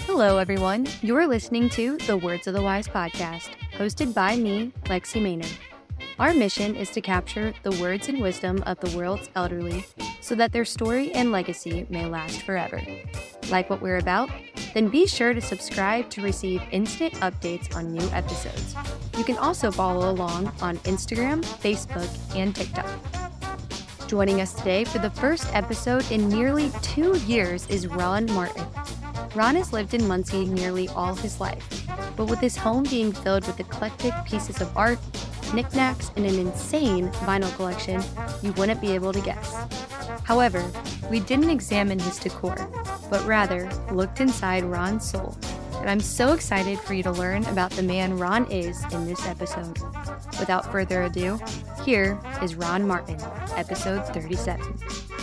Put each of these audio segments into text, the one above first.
Hello, everyone. You're listening to the Words of the Wise podcast, hosted by me, Lexi Maynard. Our mission is to capture the words and wisdom of the world's elderly so that their story and legacy may last forever. Like what we're about? Then be sure to subscribe to receive instant updates on new episodes. You can also follow along on Instagram, Facebook, and TikTok. Joining us today for the first episode in nearly 2 years is Ron Martin. Ron has lived in Muncie nearly all his life, but with his home being filled with eclectic pieces of art, knickknacks, and an insane vinyl collection, you wouldn't be able to guess. However, we didn't examine his decor, but rather looked inside Ron's soul. And I'm so excited for you to learn about the man Ron is in this episode. Without further ado, here is Ron Martin, episode 37.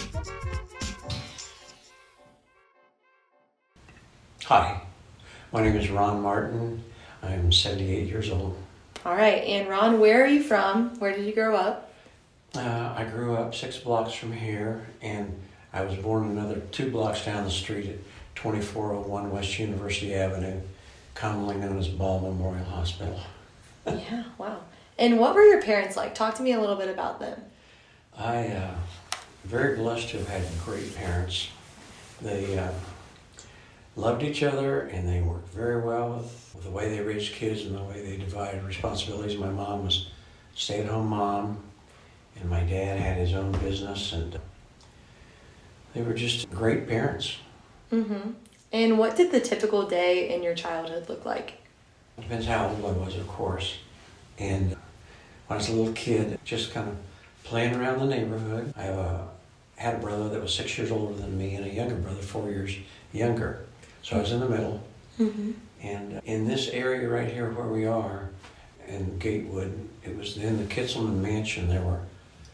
Hi, my name is Ron Martin. I'm 78 years old. All right, and Ron, where are you from? Where did you grow up? I grew up 6 blocks from here, and I was born another 2 blocks down the street at 2401 West University Avenue, commonly known as Ball Memorial Hospital. Yeah, wow. And what were your parents like? Talk to me a little bit about them. I'm very blessed to have had great parents. They loved each other, and they worked very well with the way they raised kids and the way they divided responsibilities. My mom was a stay-at-home mom, and my dad had his own business, and they were just great parents. Mm-hmm. And what did the typical day in your childhood look like? Depends how old I was, of course. And when I was a little kid, just kind of playing around the neighborhood. I had a brother that was 6 years older than me and a younger brother, 4 years younger. So I was in the middle. Mm-hmm. And in this area right here where we are, in Gatewood, it was in the Kitzelman Mansion. There were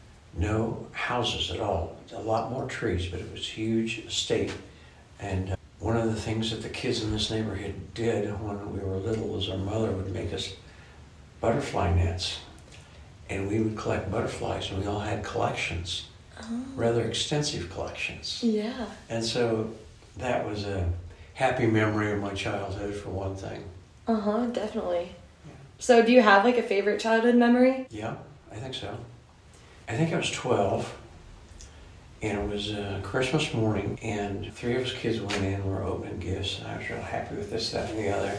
no houses at all. A lot more trees, but it was a huge estate. And one of the things that the kids in this neighborhood did when we were little is our mother would make us butterfly nets. And we would collect butterflies, and we all had collections, rather extensive collections. Yeah. And so that was a happy memory of my childhood, for one thing. Uh-huh, definitely. Yeah. So do you have like a favorite childhood memory? Yeah, I think so. I think I was 12, and it was Christmas morning, and 3 of us kids went in and were opening gifts, and I was real happy with this, that, and the other.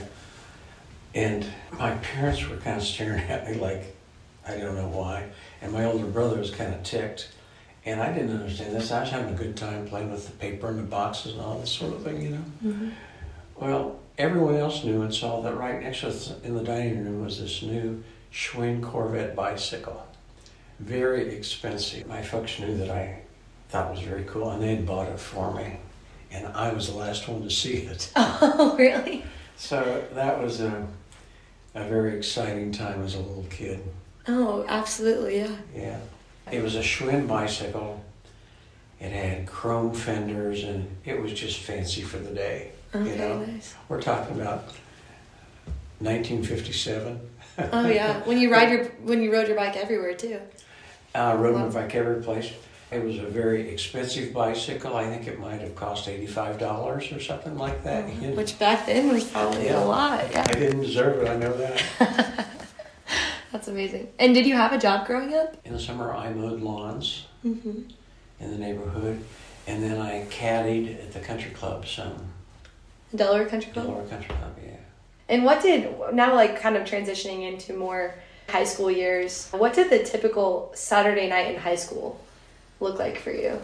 And my parents were kind of staring at me like, I don't know why, and my older brother was kind of ticked. And I didn't understand this. I was having a good time playing with the paper and the boxes and all this sort of thing, you know. Mm-hmm. Well, everyone else knew and saw that right next to us in the dining room was this new Schwinn Corvette bicycle. Very expensive. My folks knew that I thought it was very cool, and they had bought it for me. And I was the last one to see it. Oh, really? So that was a very exciting time as a little kid. Oh, absolutely, yeah. Yeah. It was a Schwinn bicycle. It had chrome fenders, and it was just fancy for the day. Okay, you know? nice. We're talking about 1957. Oh yeah, when you rode your bike everywhere too. Rode my bike every place. It was a very expensive bicycle. I think it might have cost $85 or something like that. Oh, which back then was probably a lot. Yeah. I didn't deserve it, I know that. That's amazing. And did you have a job growing up? In the summer, I mowed lawns Mm-hmm. in the neighborhood, and then I caddied at the country club some. Delaware Country Club? Delaware Country Club, yeah. And what did, now like kind of transitioning into more high school years, what did the typical Saturday night in high school look like for you?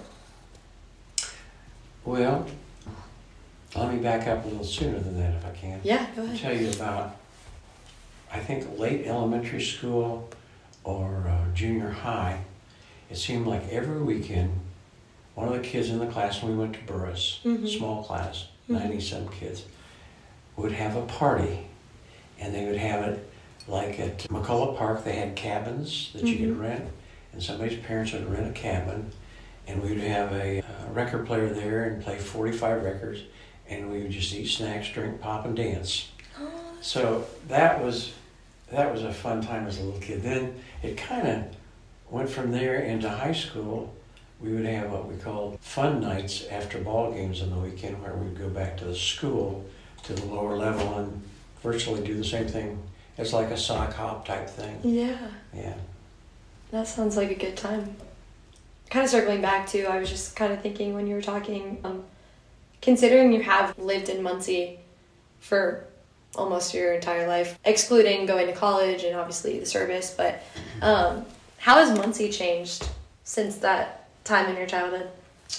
Well, let me back up a little sooner than that if I can. Yeah, go I'll ahead. tell you about, I think, late elementary school or junior high. It seemed like every weekend, one of the kids in the class, when we went to Burris, small class, 90-some kids, would have a party. And they would have it like at McCullough Park. They had cabins that you could rent, and somebody's parents would rent a cabin, and we would have a record player there and play 45 records, and we would just eat snacks, drink, pop, and dance. So that was a fun time as a little kid. Then it kind of went from there into high school. We would have what we called fun nights after ball games on the weekend, where we'd go back to the school to the lower level and virtually do the same thing. It's like a sock hop type thing. Yeah. Yeah. That sounds like a good time. Kind of circling back to, I was just kind of thinking when you were talking, considering you have lived in Muncie for almost your entire life, excluding going to college and obviously the service, but how has Muncie changed since that time in your childhood?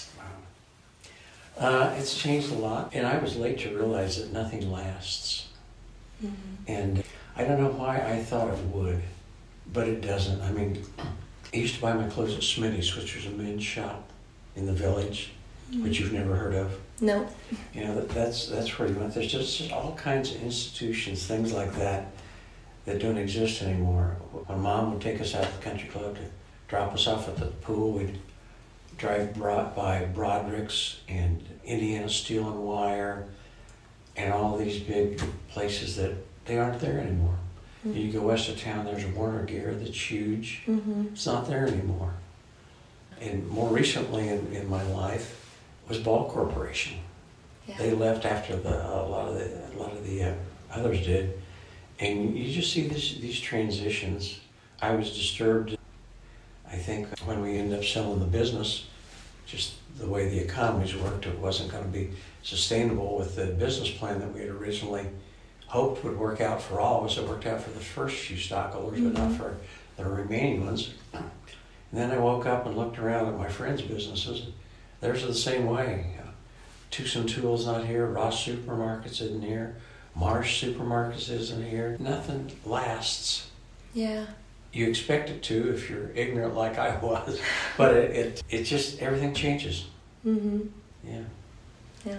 It's changed a lot, and I was late to realize that nothing lasts. Mm-hmm. And I don't know why I thought it would, but it doesn't. I mean, I used to buy my clothes at Smitty's, which was a men's shop in the village, which you've never heard of. No. You know, that's where you went. There's just all kinds of institutions, things like that don't exist anymore. When Mom would take us out to the country club to drop us off at the pool, we'd drive by Broderick's and Indiana Steel and Wire and all these big places that they aren't there anymore. Mm-hmm. You go west of town, there's a Werner Gear that's huge. Mm-hmm. It's not there anymore. And more recently in my life was Ball Corporation. Yeah. They left after a lot of the others did, and you just see these transitions. I was disturbed, I think, when we ended up selling the business. Just the way the economies worked, it wasn't going to be sustainable with the business plan that we had originally hoped would work out for all of us. It worked out for the first few stockholders, mm-hmm. but not for the remaining ones. And then I woke up and looked around at my friends' businesses. Theirs are the same way. Tucson Tools not here, Ross Supermarkets isn't here, Marsh Supermarkets isn't here. Nothing lasts. Yeah. You expect it to if you're ignorant like I was, but it just, everything changes. Mm-hmm. Yeah. Yeah.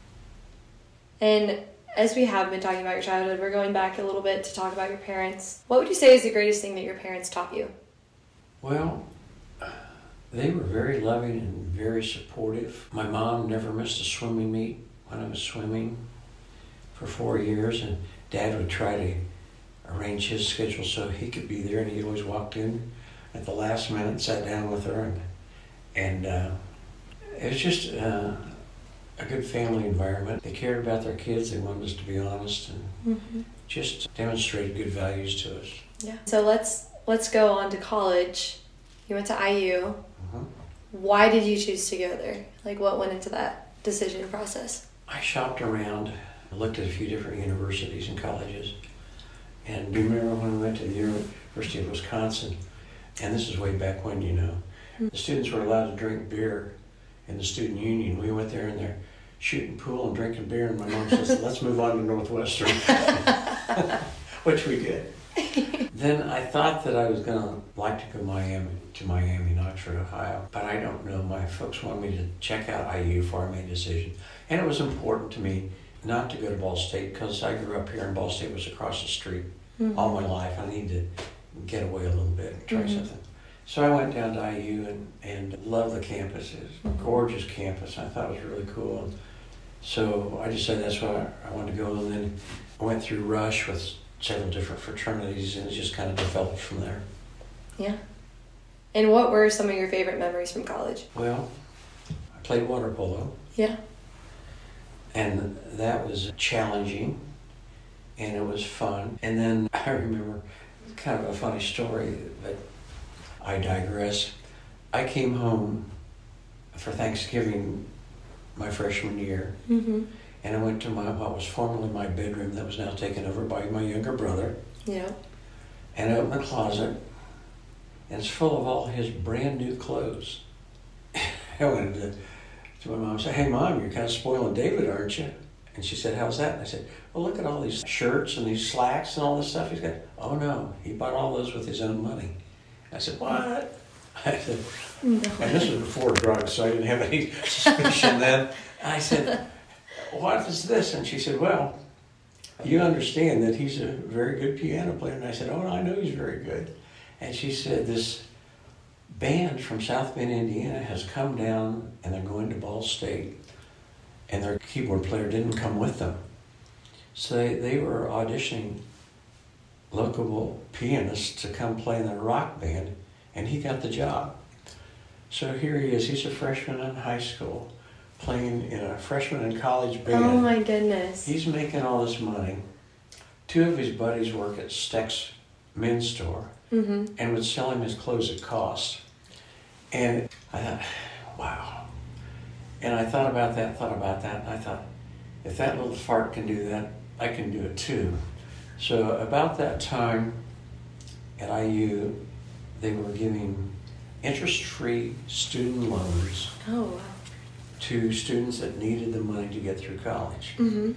And as we have been talking about your childhood, we're going back a little bit to talk about your parents. What would you say is the greatest thing that your parents taught you? Well, they were very loving and very supportive. My mom never missed a swimming meet when I was swimming for 4 years, and Dad would try to arrange his schedule so he could be there, and he always walked in at the last minute, sat down with her, and it was just a good family environment. They cared about their kids. They wanted us to be honest and mm-hmm. just demonstrated good values to us. Yeah. So let's go on to college. You went to IU. Mm-hmm. Why did you choose to go there? Like, what went into that decision process? I shopped around. I looked at a few different universities and colleges. And do you remember when we went to the University of Wisconsin? And this is way back when, you know. Mm-hmm. The students were allowed to drink beer in the student union. We went there and they're shooting pool and drinking beer. And my mom says, let's move on to Northwestern, which we did. Then I thought that I was going to like to go to Miami, in Oxford, Ohio. But I don't know. My folks wanted me to check out IU before I made a decision. And it was important to me not to go to Ball State because I grew up here and Ball State was across the street mm-hmm. all my life. I needed to get away a little bit and try mm-hmm. something. So I went down to IU and loved the campus. It was a mm-hmm. gorgeous campus. I thought it was really cool. And so I decided that's why I wanted to go. And then I went through Rush with several different fraternities, and it just kind of developed from there. Yeah. And what were some of your favorite memories from college? Well, I played water polo. Yeah. And that was challenging, and it was fun. And then I remember kind of a funny story, but I digress. I came home for Thanksgiving my freshman year, mm-hmm. and I went to what was formerly my bedroom that was now taken over by my younger brother. Yeah. And I opened the closet, and it's full of all his brand new clothes. I went to my mom and said, hey, Mom, you're kind of spoiling David, aren't you? And she said, how's that? And I said, well, look at all these shirts and these slacks and all this stuff he's got. Oh, no, he bought all those with his own money. I said, what? I said, no. And this was before drugs, so I didn't have any suspicion then. I said, what is this? And she said, well, you understand that he's a very good piano player. And I said, oh, I know he's very good. And she said, this band from South Bend, Indiana has come down and they're going to Ball State, and their keyboard player didn't come with them. So they were auditioning local pianists to come play in their rock band, and he got the job. So here he is, he's a freshman in high school, playing in a freshman in college band. Oh my goodness. He's making all this money. Two of his buddies work at Steck's men's store and would sell him his clothes at cost. And I thought, wow. And I thought about that, and I thought, if that little fart can do that, I can do it too. So about that time at IU, they were giving interest-free student loans to students that needed the money to get through college.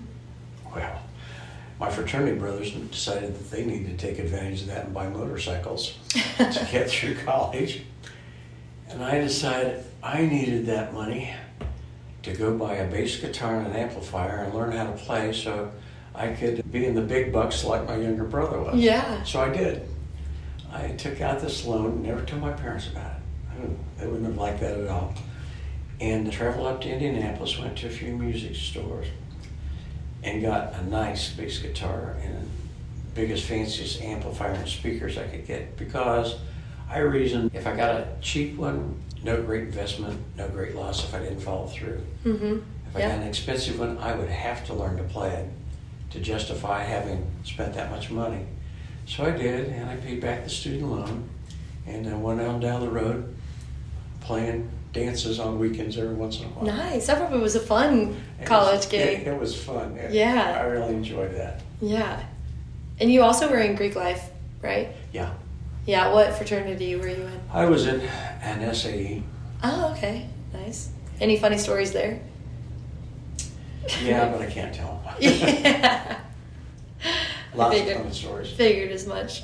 Well, my fraternity brothers decided that they needed to take advantage of that and buy motorcycles to get through college. And I decided I needed that money to go buy a bass guitar and an amplifier and learn how to play so I could be in the big bucks like my younger brother was. Yeah. So I did. I took out this loan, never told my parents about it. They wouldn't have liked that at all. And traveled up to Indianapolis, went to a few music stores, and got a nice bass guitar and the biggest, fanciest amplifier and speakers I could get, because I reasoned if I got a cheap one, no great investment, no great loss if I didn't follow through. If I got an expensive one, I would have to learn to play it to justify having spent that much money. So I did, and I paid back the student loan, and I went on down the road playing dances on weekends every once in a while. Nice. That probably was a fun college gig. It was fun. Yeah. I really enjoyed that. Yeah. And you also were in Greek life, right? Yeah. Yeah. What fraternity were you in? I was in an SAE. Oh, okay. Nice. Any funny stories there? Yeah, but I can't tell them. Yeah. Lots of fun stories. Figured as much.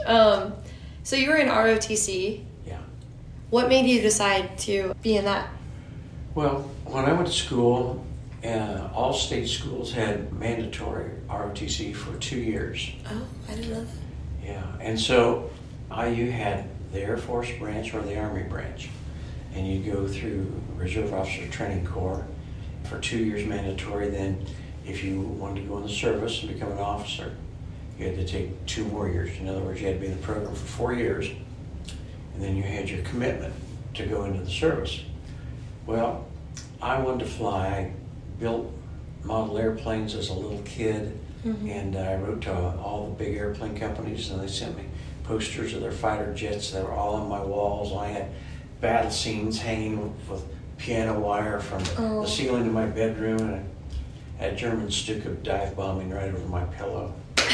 So you were in ROTC. Yeah. What made you decide to be in that? Well, when I went to school, all state schools had mandatory ROTC for 2 years. Oh, I didn't know that. Yeah, and so IU had the Air Force branch or the Army branch, and you go through Reserve Officer Training Corps for 2 years mandatory. Then if you wanted to go in the service and become an officer, you had to take 2 more years. In other words, you had to be in the program for 4 years, and then you had your commitment to go into the service. Well, I wanted to fly. I built model airplanes as a little kid, and I wrote to all the big airplane companies, and they sent me posters of their fighter jets that were all on my walls. And I had battle scenes hanging with piano wire from the ceiling of my bedroom, and I had German Stuka dive bombing right over my pillow.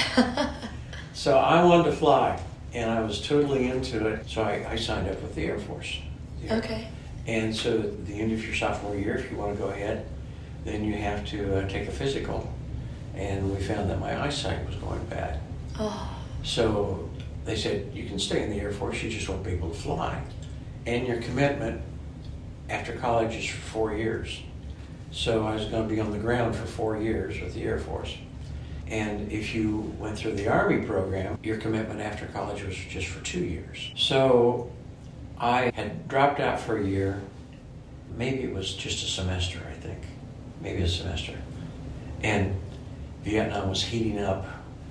So I wanted to fly, and I was totally into it. So I signed up with the Air Force. Okay. And so at the end of your sophomore year, if you want to go ahead, then you have to take a physical. And we found that my eyesight was going bad. Oh. So they said, you can stay in the Air Force, you just won't be able to fly. And your commitment after college is for 4 years. So I was going to be on the ground for 4 years with the Air Force. And if you went through the Army program, your commitment after college was just for 2 years. So I had dropped out for a year. Maybe it was just a semester, I think. Maybe a semester. And Vietnam was heating up.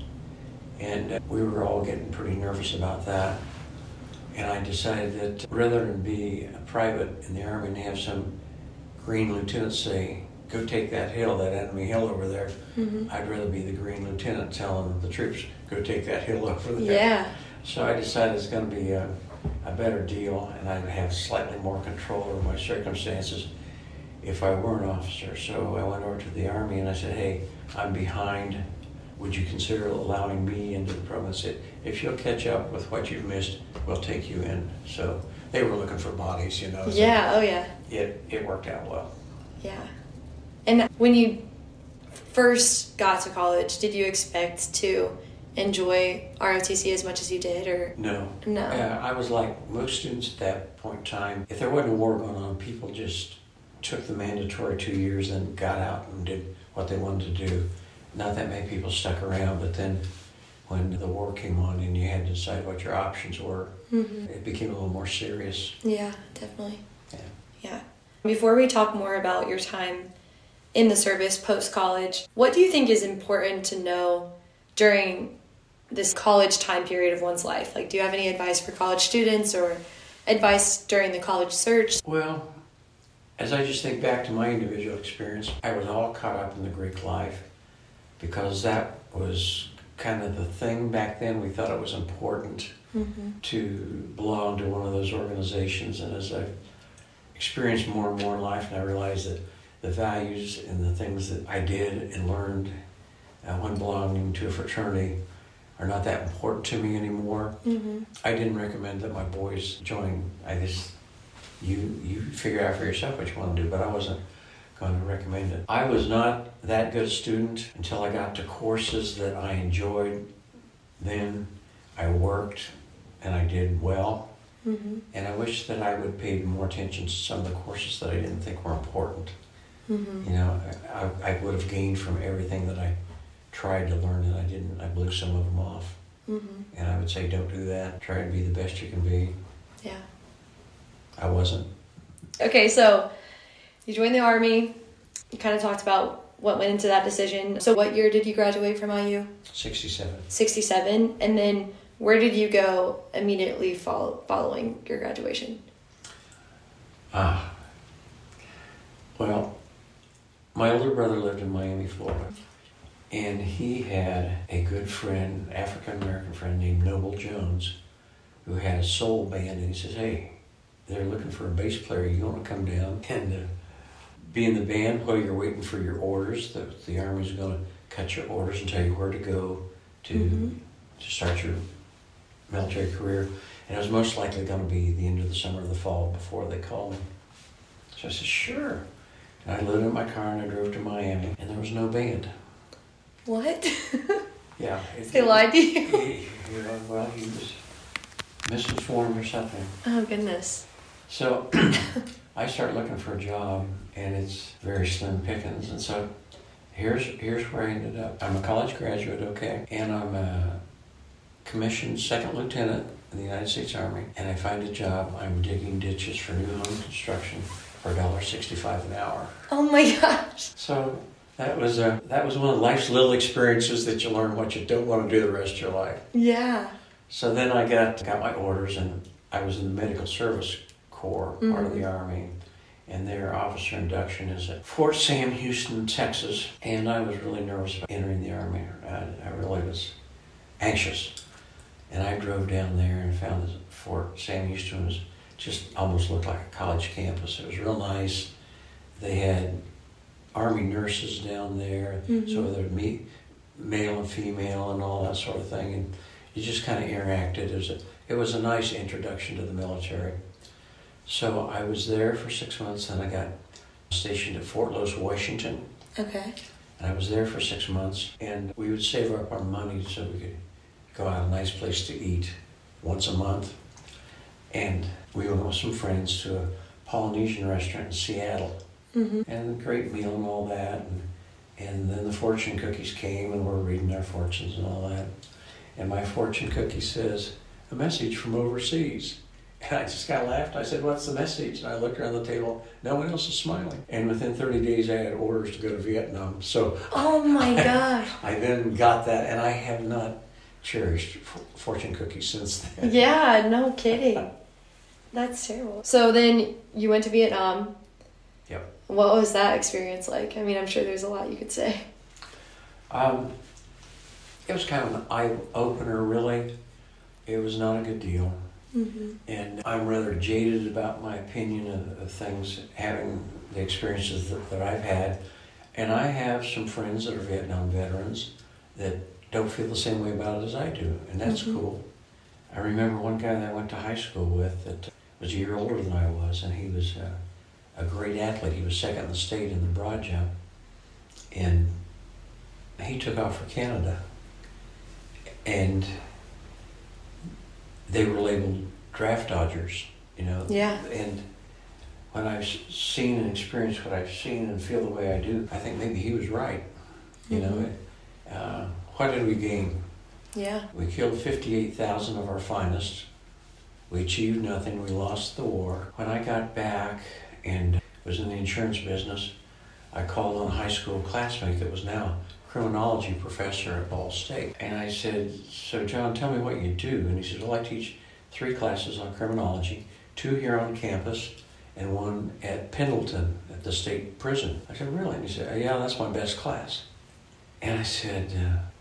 And we were all getting pretty nervous about that. And I decided that rather than be a private in the Army and have some green lieutenant say, go take that hill, that enemy hill over there, I'd rather be the green lieutenant telling the troops, go take that hill over there. Yeah. So I decided it's going to be a better deal, and I'd have slightly more control over my circumstances if I were an officer. So I went over to the Army and I said, hey, I'm behind. Would you consider allowing me into the program? I said, if you'll catch up with what you've missed, we'll take you in. So they were looking for bodies, you know. So yeah, oh yeah. It worked out well. Yeah. And when you first got to college, did you expect to enjoy ROTC as much as you did, or? No. No. I was like most students at that point in time. If there wasn't a war going on, people just took the mandatory 2 years and got out and did what they wanted to do. Not that many people stuck around, but then when the war came on and you had to decide what your options were, it became a little more serious. Yeah, definitely. Yeah. Before we talk more about your time in the service post-college, what do you think is important to know during this college time period of one's life? Like, do you have any advice for college students or advice during the college search? Well, As I just think back to my individual experience, I was all caught up in the Greek life because that was kind of the thing back then. We thought it was important to belong to one of those organizations. And as I've experienced more and more in life, and I realized that the values and the things that I did and learned when belonging to a fraternity are not that important to me anymore. I didn't recommend that my boys join. You figure out for yourself what you want to do, but I wasn't going to recommend it. I was not that good a student until I got to courses that I enjoyed. Then I worked and I did well. And I wish that I would have paid more attention to some of the courses that I didn't think were important. You know, I would have gained from everything that I tried to learn, and I didn't. I blew some of them off. And I would say, don't do that. Try to be the best you can be. Yeah. I wasn't. Okay, so you joined the Army. You kind of talked about what went into that decision. So what year did you graduate from IU? 67. 67. And then where did you go immediately following your graduation? Well, my older brother lived in Miami, Florida. And he had a good friend, African-American friend named Noble Jones, who had a soul band. And he says, hey, they're looking for a bass player. You want to come down and be in the band while you're waiting for your orders? The Army's going to cut your orders and tell you where to go to start your military career. And it was most likely going to be the end of the summer or the fall before they called me. So I said, sure. And I loaded up my car and I drove to Miami, and there was no band. What? Yeah. They lied to you? He was misinformed or something. Oh, goodness. So I start looking for a job, and it's very slim pickings. And so here's where I ended up. I'm a college graduate, okay, and I'm a commissioned second lieutenant in the United States Army, and I find a job. I'm digging ditches for new home construction for $1.65 an hour. Oh my gosh. So that was one of life's little experiences that you learn what you don't want to do the rest of your life. Yeah. So then I got my orders, and I was in the Medical Service Corps, part of the Army, and their officer induction is at Fort Sam Houston, Texas, and I was really nervous about entering the Army. I really was anxious. And I drove down there and found that Fort Sam Houston was just almost looked like a college campus. It was real nice. They had Army nurses down there, so there would meet male and female and all that sort of thing, and you just kind of interacted. It was a nice introduction to the military. So I was there for 6 months, and I got stationed at Fort Lewis, Washington. Okay. And I was there for 6 months, and we would save up our money so we could go out a nice place to eat once a month. And we went with some friends to a Polynesian restaurant in Seattle. And a great meal and all that. And then the fortune cookies came, and we're reading our fortunes and all that. And my fortune cookie says, a message from overseas. And I just kind of laughed. I said, what's the message? And I looked around the table. No one else is smiling. And within 30 days, I had orders to go to Vietnam. So oh my gosh. I then got that, and I have not cherished fortune cookies since then. Yeah, no kidding. That's terrible. So then you went to Vietnam. Yep. What was that experience like? I mean, I'm sure there's a lot you could say. It was kind of an eye-opener, really. It was not a good deal. And I'm rather jaded about my opinion of things, having the experiences that I've had. And I have some friends that are Vietnam veterans that don't feel the same way about it as I do, and that's cool. I remember one guy that I went to high school with that was a year older than I was, and he was a great athlete. He was second in the state in the broad jump, and he took off for Canada. And they were labeled draft dodgers, you know. Yeah. And when I've seen and experienced what I've seen and feel the way I do, I think maybe he was right. You know, what did we gain? Yeah. We killed 58,000 of our finest. We achieved nothing. We lost the war. When I got back and was in the insurance business, I called on a high school classmate that was now a criminology professor at Ball State. And I said, so John, tell me what you do. And he said, well, I teach 3 classes on criminology, 2 here on campus, and one at Pendleton at the state prison. I said, really? And he said, yeah, that's my best class. And I said,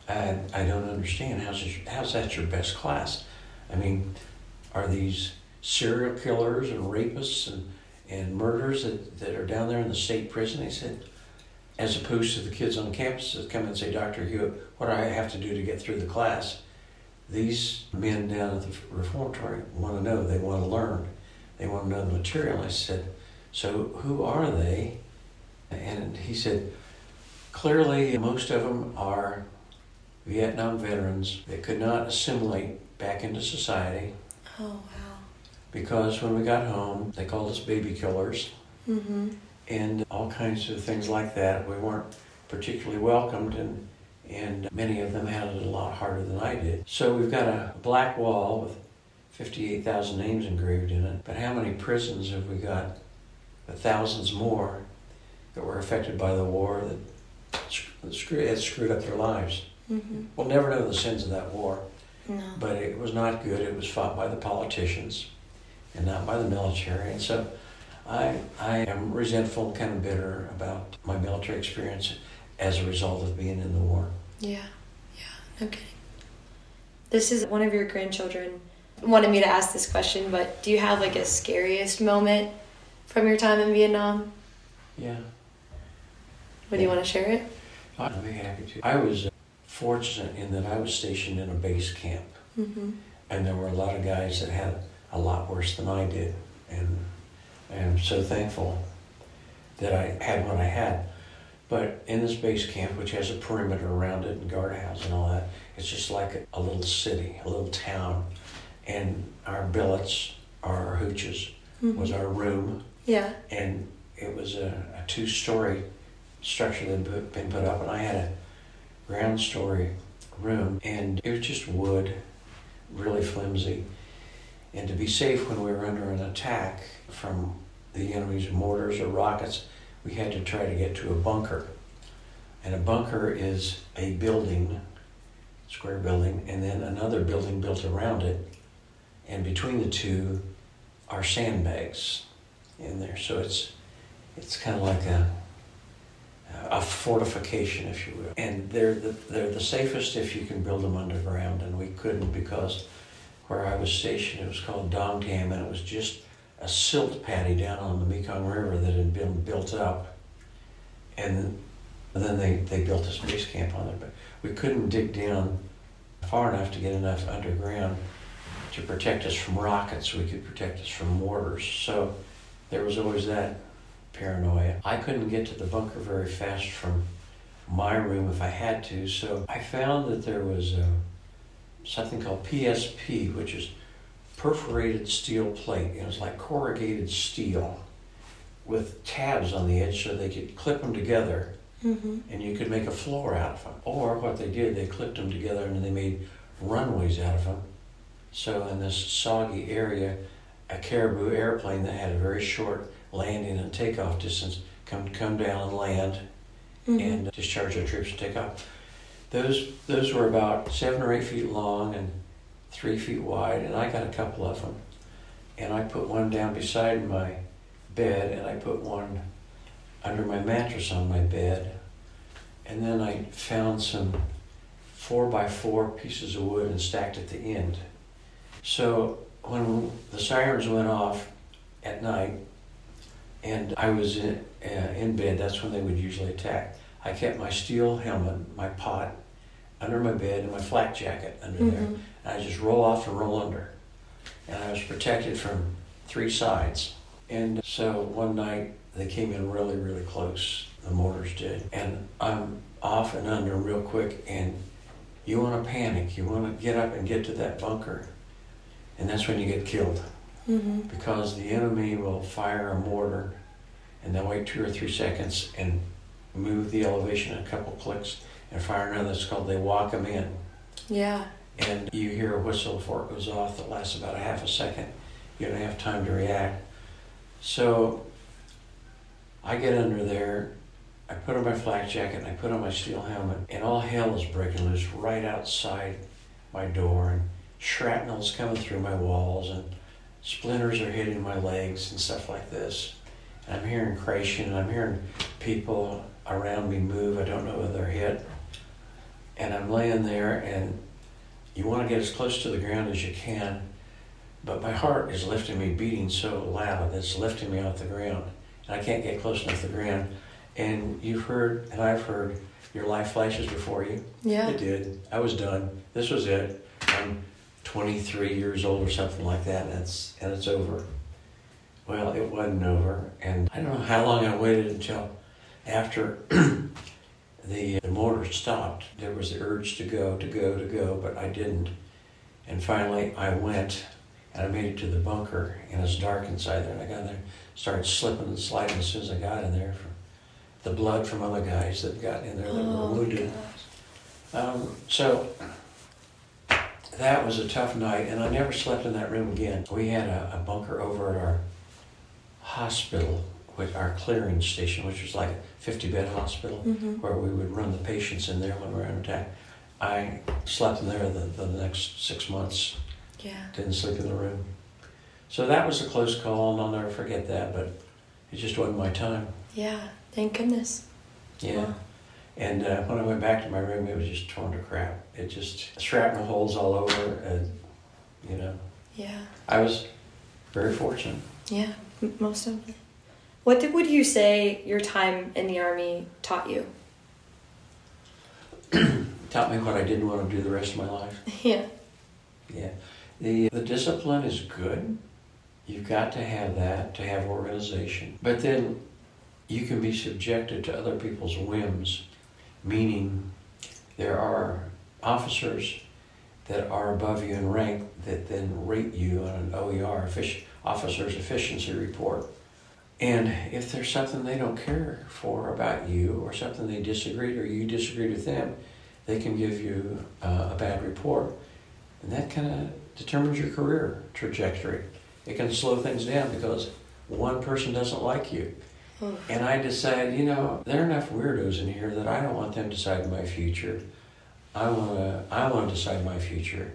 I don't understand. How's that your best class? I mean, are these serial killers and rapists and murderers that are down there in the state prison? He said, as opposed to the kids on campus that come in and say, Dr. Hewitt, what do I have to do to get through the class? These men down at the reformatory want to know, they want to learn, they want to know the material. I said, so who are they? And he said, clearly most of them are Vietnam veterans that could not assimilate back into society. Oh, wow. Because when we got home, they called us baby killers. Mm-hmm. And all kinds of things like that. We weren't particularly welcomed, and many of them had it a lot harder than I did. So we've got a black wall with 58,000 names engraved in it. But how many prisons have we got? Thousands more that were affected by the war that screwed up their lives. Mm-hmm. We'll never know the sins of that war. No. But it was not good. It was fought by the politicians and not by the military. And so I am resentful and kind of bitter about my military experience as a result of being in the war. Yeah, no kidding. This is one of your grandchildren wanted me to ask this question, but do you have like a scariest moment from your time in Vietnam? Yeah. Would you want to share it? I'd be happy to. I was fortunate in that I was stationed in a base camp. Mm-hmm. And there were a lot of guys that had a lot worse than I did. And I am so thankful that I had what I had. But in this base camp, which has a perimeter around it and guardhouse and all that, it's just like a little city, a little town. And our billets, our hooches, was our room. Yeah. And it was a 2-story structure that had been put up, and I had a ground story room, and it was just wood, really flimsy. And to be safe when we were under an attack from the enemy's mortars or rockets, we had to try to get to a bunker. And a bunker is a building, square building, and then another building built around it. And between the two are sandbags in there. So it's kind of like a fortification, if you will. And they're the safest if you can build them underground, and we couldn't because where I was stationed, it was called Dong Tam, and it was just a silt paddy down on the Mekong River that had been built up. And then they built this base camp on it, but we couldn't dig down far enough to get enough underground to protect us from rockets. We could protect us from mortars. So there was always that paranoia. I couldn't get to the bunker very fast from my room if I had to, so I found that there was something called PSP, which is perforated steel plate. It was like corrugated steel with tabs on the edge so they could clip them together, and you could make a floor out of them. Or what they did, they clipped them together and they made runways out of them. So in this soggy area, a Caribou airplane that had a very short landing and takeoff distance come down and land and discharge their troops and take off. Those were about 7 or 8 feet long and 3 feet wide, and I got a couple of them. And I put one down beside my bed, and I put one under my mattress on my bed. And then I found some 4x4 pieces of wood and stacked at the end. So when the sirens went off at night, and I was in bed, that's when they would usually attack. I kept my steel helmet, my pot, under my bed and my flak jacket under there. And I just roll off and roll under. And I was protected from 3 sides. And so one night they came in really, really close, the mortars did. And I'm off and under real quick, and you want to panic. You want to get up and get to that bunker. And that's when you get killed. Because the enemy will fire a mortar and they'll wait 2 or 3 seconds and move the elevation a couple clicks and fire another. It's called they walk them in. Yeah. And you hear a whistle before it goes off that lasts about a half a second. You don't have time to react. So I get under there, I put on my flak jacket and I put on my steel helmet, and all hell is breaking loose right outside my door, and shrapnel's coming through my walls, and splinters are hitting my legs and stuff like this. And I'm hearing crashing, and I'm hearing people around me move. I don't know whether they're hit. And I'm laying there, and you want to get as close to the ground as you can, but my heart is lifting me, beating so loud, it's lifting me off the ground. And I can't get close enough to the ground. And you've heard, and I've heard, your life flashes before you. Yeah. It did. I was done. This was it. I'm 23 years old or something like that, and it's over. Well, it wasn't over, and I don't know how long I waited until after the motor stopped. There was the urge to go, but I didn't. And finally, I went, and I made it to the bunker, and it's dark inside there, and I got in there, started slipping and sliding as soon as I got in there. The blood from other guys that got in there that were wounded. So that was a tough night, and I never slept in that room again. We had a bunker over at our hospital, with our clearing station, which was like a 50-bed hospital, where we would run the patients in there when we were under attack. I slept in there the next 6 months. Yeah. Didn't sleep in the room. So that was a close call, and I'll never forget that, but it just wasn't my time. Yeah, thank goodness. Yeah. Wow. And when I went back to my room, it was just torn to crap. It just, shrapnel holes all over, and, you know. Yeah. I was very fortunate. Yeah, most definitely. What would you say your time in the Army taught you? Taught me what I didn't want to do the rest of my life. Yeah. Yeah. The discipline is good. You've got to have that, to have organization. But then you can be subjected to other people's whims, meaning there are officers that are above you in rank that then rate you on an OER, Officer's Efficiency Report. And if there's something they don't care for about you, or something they disagreed, or you disagreed with them, they can give you a bad report. And that kind of determines your career trajectory. It can slow things down because one person doesn't like you. And I decided, you know, there are enough weirdos in here that I don't want them deciding my future. I want to decide my future.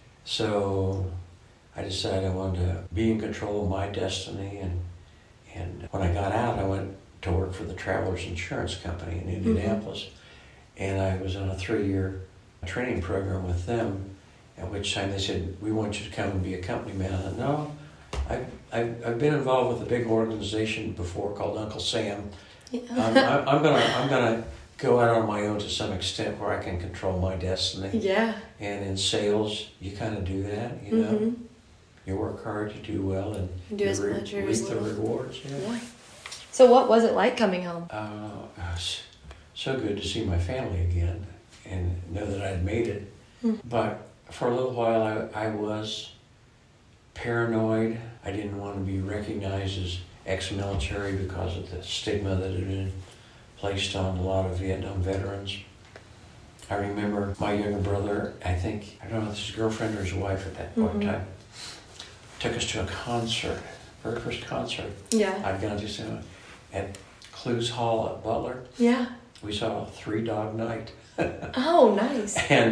So I decided I wanted to be in control of my destiny. And when I got out, I went to work for the Travelers Insurance Company in Indianapolis. And I was on a 3-year training program with them, at which time they said, we want you to come and be a company man. I said, no, I've been involved with a big organization before called Uncle Sam. Yeah. I'm gonna go out on my own to some extent where I can control my destiny. Yeah. And in sales, you kind of do that, you know. You work hard, you do well, and do you as much or reap as the little. rewards. Yeah. So what was it like coming home? Gosh, so good to see my family again and know that I'd made it. But for a little while, I was paranoid. I didn't want to be recognized as ex-military because of the stigma that had been placed on a lot of Vietnam veterans. I remember my younger brother, I don't know if it's his girlfriend or his wife at that point in time, took us to a concert, very first concert I'd gone to see at Clues Hall at Butler. Yeah. We saw Three Dog Night. Oh, nice. And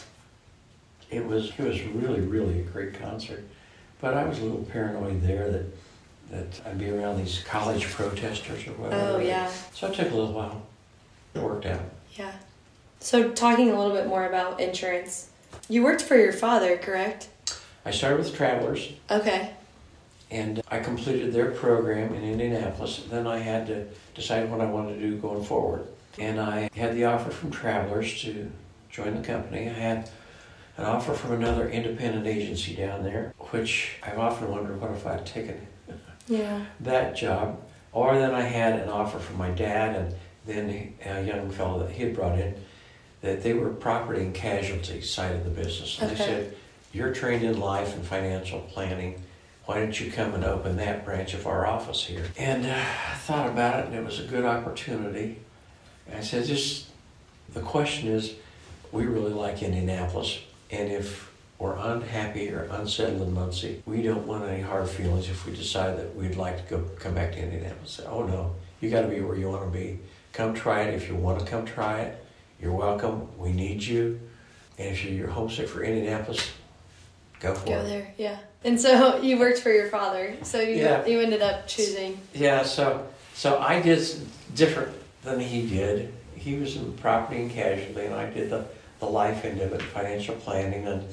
it was really, really a great concert. But I was a little paranoid there that I'd be around these college protesters or whatever. Oh, yeah. So it took a little while. It worked out. Yeah. So talking a little bit more about insurance, you worked for your father, correct? I started with Travelers. Okay. And I completed their program in Indianapolis. Then I had to decide what I wanted to do going forward. And I had the offer from Travelers to join the company. I had an offer from another independent agency down there, which I've often wondered what if I'd taken that job. Or then I had an offer from my dad and then a young fellow that he had brought in, that they were property and casualty side of the business. And they said, you're trained in life and financial planning. Why don't you come and open that branch of our office here? And I thought about it, and it was a good opportunity. And I said, the question is, we really like Indianapolis, and if we're unhappy or unsettled in Muncie, we don't want any hard feelings if we decide that we'd like to come back to Indianapolis. I said, oh no, you got to be where you want to be. Come try it if you want to come try it. You're welcome. We need you. And if you're homesick for Indianapolis, go for it. Go there, yeah. And so you worked for your father. So you ended up choosing. Yeah, so I did different than he did. He was in property and casualty, and I did the life end of it, financial planning, and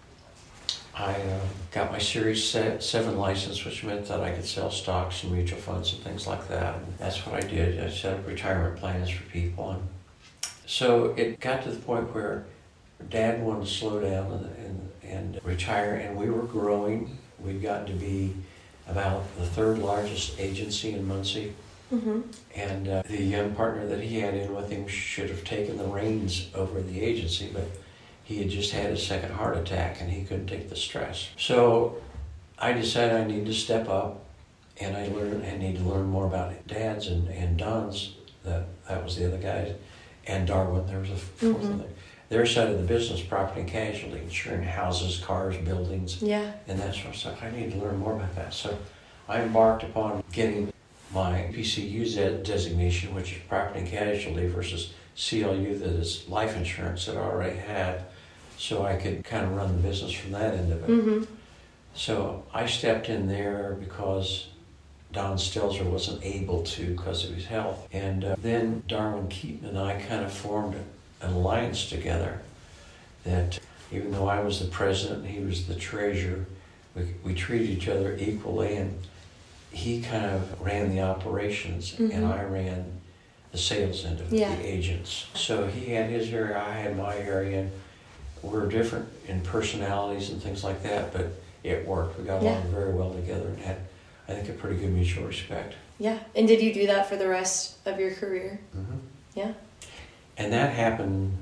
I got my Series 7 license, which meant that I could sell stocks and mutual funds and things like that. And that's what I did. I set up retirement plans for people. And so it got to the point where Dad wanted to slow down and retire, and we were growing. We'd gotten to be about the third largest agency in Muncie. Mm-hmm. And the young partner that he had in with him should have taken the reins over the agency, but he had just had his second heart attack and he couldn't take the stress. So I decided I need to step up, and I need to learn more about Dad's and Don's, that was the other guys, and Darwin, there was a fourth one there. Their side of the business, property and casualty, insuring houses, cars, buildings, and that sort of stuff. I need to learn more about that. So I embarked upon getting my PCU designation, which is property and casualty, versus CLU, that is life insurance, that I already had, so I could kind of run the business from that end of it. Mm-hmm. So I stepped in there because Don Stelzer wasn't able to because of his health. And then Darwin Keaton and I kind of formed an alliance together that even though I was the president and he was the treasurer, we treated each other equally, and he kind of ran the operations and I ran the sales end of the agents. So he had his area, I had my area, and we're different in personalities and things like that, but it worked. We got along very well together and had, I think, a pretty good mutual respect. Yeah. And did you do that for the rest of your career? Mm-hmm. Yeah. And that happened,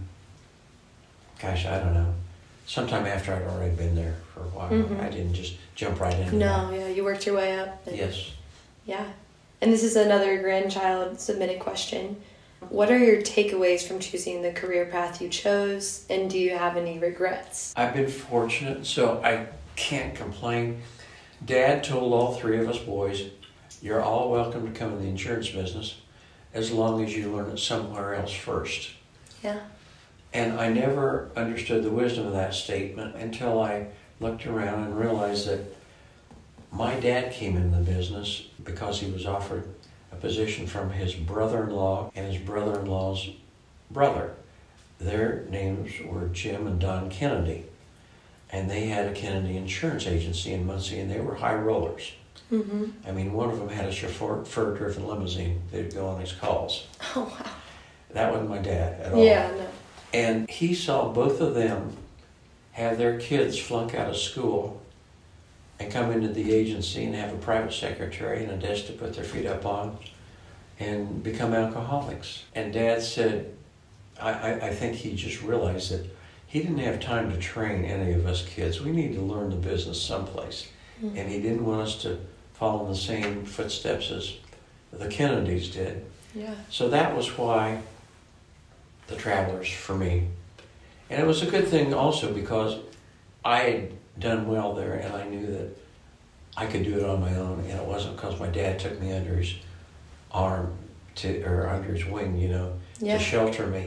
gosh, I don't know, sometime after I'd already been there for a while. Mm-hmm. I didn't just jump right into that. You worked your way up. Yes. Yeah. And this is another grandchild submitted question. What are your takeaways from choosing the career path you chose, and do you have any regrets? I've been fortunate, so I can't complain. Dad told all three of us boys, you're all welcome to come in the insurance business as long as you learn it somewhere else first. Yeah. And I never understood the wisdom of that statement until I looked around and realized that my dad came into the business because he was offered a position from his brother-in-law and his brother-in-law's brother. Their names were Jim and Don Kennedy, and they had a Kennedy insurance agency in Muncie, and they were high rollers. Mm-hmm. I mean, one of them had a chauffeur-driven limousine. They'd go on his calls. Oh, wow. That wasn't my dad at all. Yeah, no. And he saw both of them have their kids flunk out of school and come into the agency and have a private secretary and a desk to put their feet up on and become alcoholics. And Dad said, I think he just realized that he didn't have time to train any of us kids. We need to learn the business someplace. Mm-hmm. And he didn't want us to follow in the same footsteps as the Kennedys did. Yeah. So that was why the Travelers for me. And it was a good thing also because I had done well there, and I knew that I could do it on my own, and it wasn't because my dad took me under his arm or under his wing, to shelter me.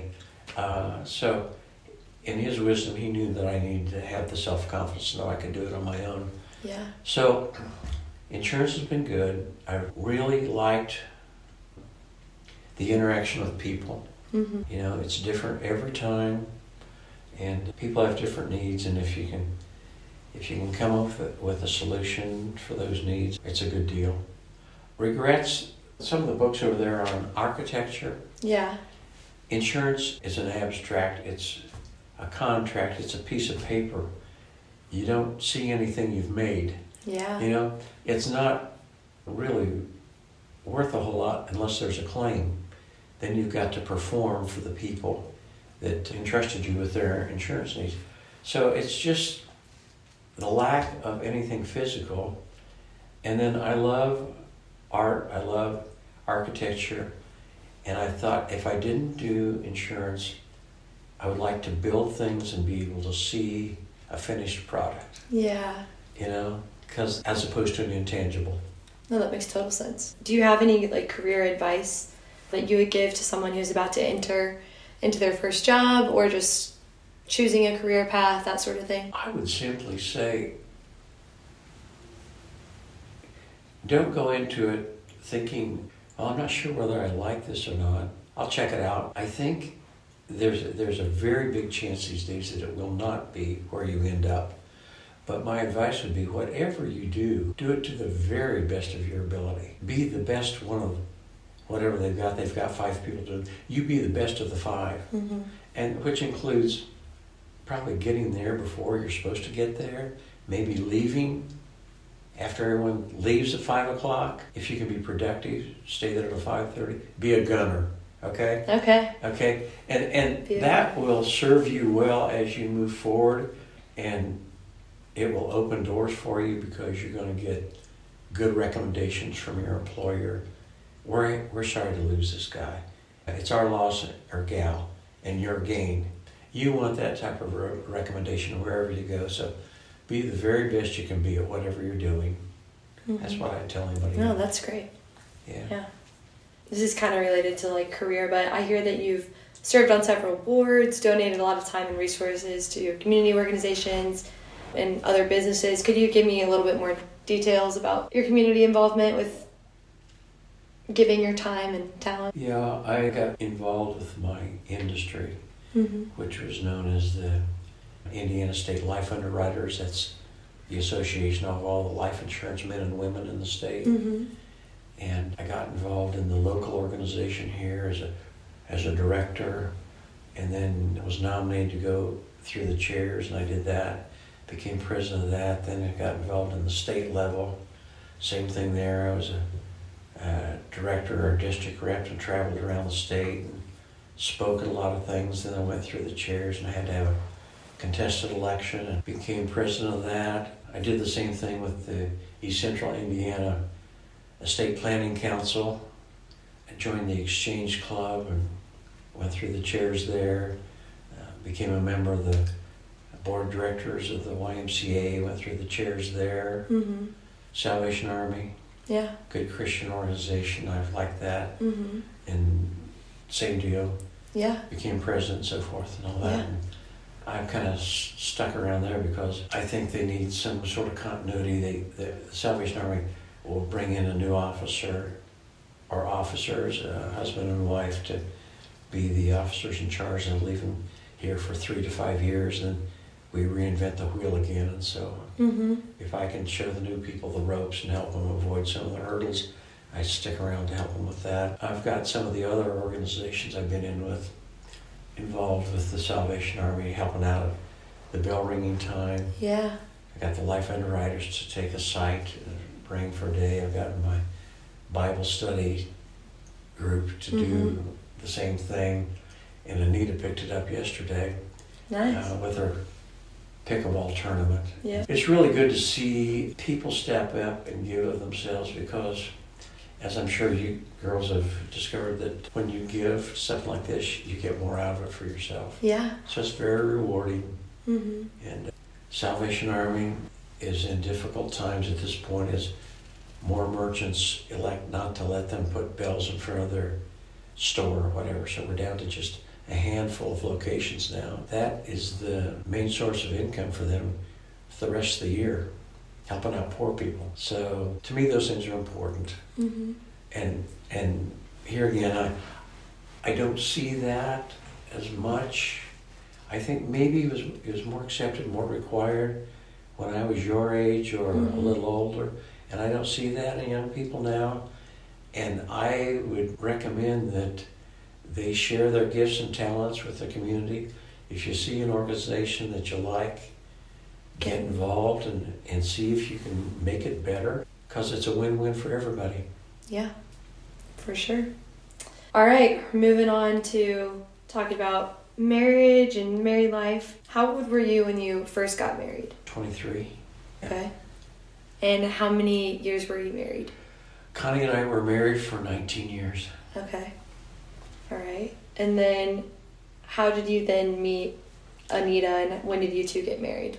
So in his wisdom, he knew that I needed to have the self-confidence to know I could do it on my own. Yeah. So insurance has been good. I really liked the interaction with people. Mm-hmm. It's different every time, and people have different needs, and if you can come up with a solution for those needs, it's a good deal. Regrets, some of the books over there are on architecture. Yeah. Insurance is an abstract, it's a contract, it's a piece of paper. You don't see anything you've made. Yeah. It's not really worth a whole lot unless there's a claim. Then you've got to perform for the people that entrusted you with their insurance needs. So it's just the lack of anything physical. And then I love art, I love architecture, and I thought if I didn't do insurance, I would like to build things and be able to see a finished product. Yeah. Because as opposed to an intangible. No, that makes total sense. Do you have any career advice that you would give to someone who's about to enter into their first job, or just choosing a career path, that sort of thing? I would simply say, Don't go into it thinking, well, I'm not sure whether I like this or not. I'll check it out. I think there's a very big chance these days that it will not be where you end up. But my advice would be, whatever you do it to the very best of your ability. Be the best one of whatever they've got. They've got 5 people to do. You be the best of the 5. Mm-hmm. And which includes probably getting there before you're supposed to get there, maybe leaving after everyone leaves at 5 o'clock. If you can be productive, stay there till 5:30. Be a gunner, okay? Okay? And that will serve you well as you move forward, and it will open doors for you because you're going to get good recommendations from your employer. We're sorry to lose this guy. It's our loss or gal and your gain. You want that type of recommendation wherever you go. So be the very best you can be at whatever you're doing. Mm-hmm. That's what I tell anybody. No, that's great. Yeah. This is kind of related to like career, but I hear that you've served on several boards, donated a lot of time and resources to community organizations and other businesses. Could you give me a little bit more details about your community involvement with giving your time and talent? Yeah, I got involved with my industry, mm-hmm. which was known as the Indiana State Life Underwriters. That's the association of all the life insurance men and women in the state. Mm-hmm. And I got involved in the local organization here as a director, and then was nominated to go through the chairs, and I did that. Became president of that. Then I got involved in the state level. Same thing there. I was a director or district rep and traveled around the state and spoke at a lot of things. Then I went through the chairs and I had to have a contested election and became president of that. I did the same thing with the East Central Indiana Estate Planning Council. I joined the Exchange Club and went through the chairs there. Became a member of the board of directors of the YMCA, went through the chairs there. Mm-hmm. Salvation Army. Yeah. Good Christian organization. I've liked that. Mm-hmm. And same deal. Yeah. Became president and so forth and all that. Yeah. And I've kind of stuck around there because I think they need some sort of continuity. The Salvation Army will bring in a new officer or officers, a husband and wife, to be the officers in charge and leave them here for 3 to 5 years. And we reinvent the wheel again. And so mm-hmm. if I can show the new people the ropes and help them avoid some of the hurdles, I stick around to help them with that. I've got some of the other organizations I've been involved with the Salvation Army, helping out at the bell ringing time. Yeah. I got the Life Underwriters to take a site, praying for a day. I've got my Bible study group to mm-hmm. do the same thing. And Anita picked it up yesterday. Nice. With her pickleball tournament. Yeah. It's really good to see people step up and give of themselves because, as I'm sure you girls have discovered, that when you give something like this, you get more out of it for yourself. Yeah. So it's very rewarding. Mm-hmm. And Salvation Army is in difficult times at this point as more merchants elect not to let them put bells in front of their store or whatever. So we're down to just a handful of locations now. That is the main source of income for them for the rest of the year, helping out poor people. So to me, those things are important. Mm-hmm. And here again, I don't see that as much. I think maybe it was more accepted, more required when I was your age or mm-hmm. a little older, and I don't see that in young people now. And I would recommend that they share their gifts and talents with the community. If you see an organization that you like, get involved and see if you can make it better, because it's a win-win for everybody. Yeah, for sure. All right, moving on to talking about marriage and married life. How old were you when you first got married? 23. Okay. And how many years were you married? Connie and I were married for 19 years. Okay. All right. And then how did you then meet Anita, and when did you two get married?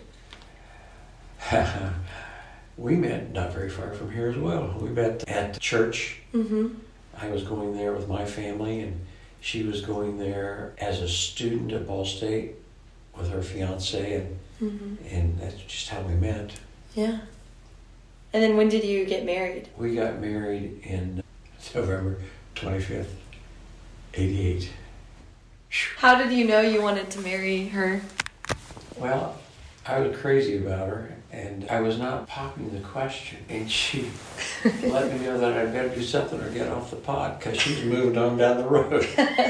We met not very far from here as well. We met at church. Mm-hmm. I was going there with my family, and she was going there as a student at Ball State with her fiance, mm-hmm. and that's just how we met. Yeah. And then when did you get married? We got married in November 25th, 88. How did you know you wanted to marry her? Well, I was crazy about her, and I was not popping the question. And she let me know that I'd better do something or get off the pot because she's moved on down the road.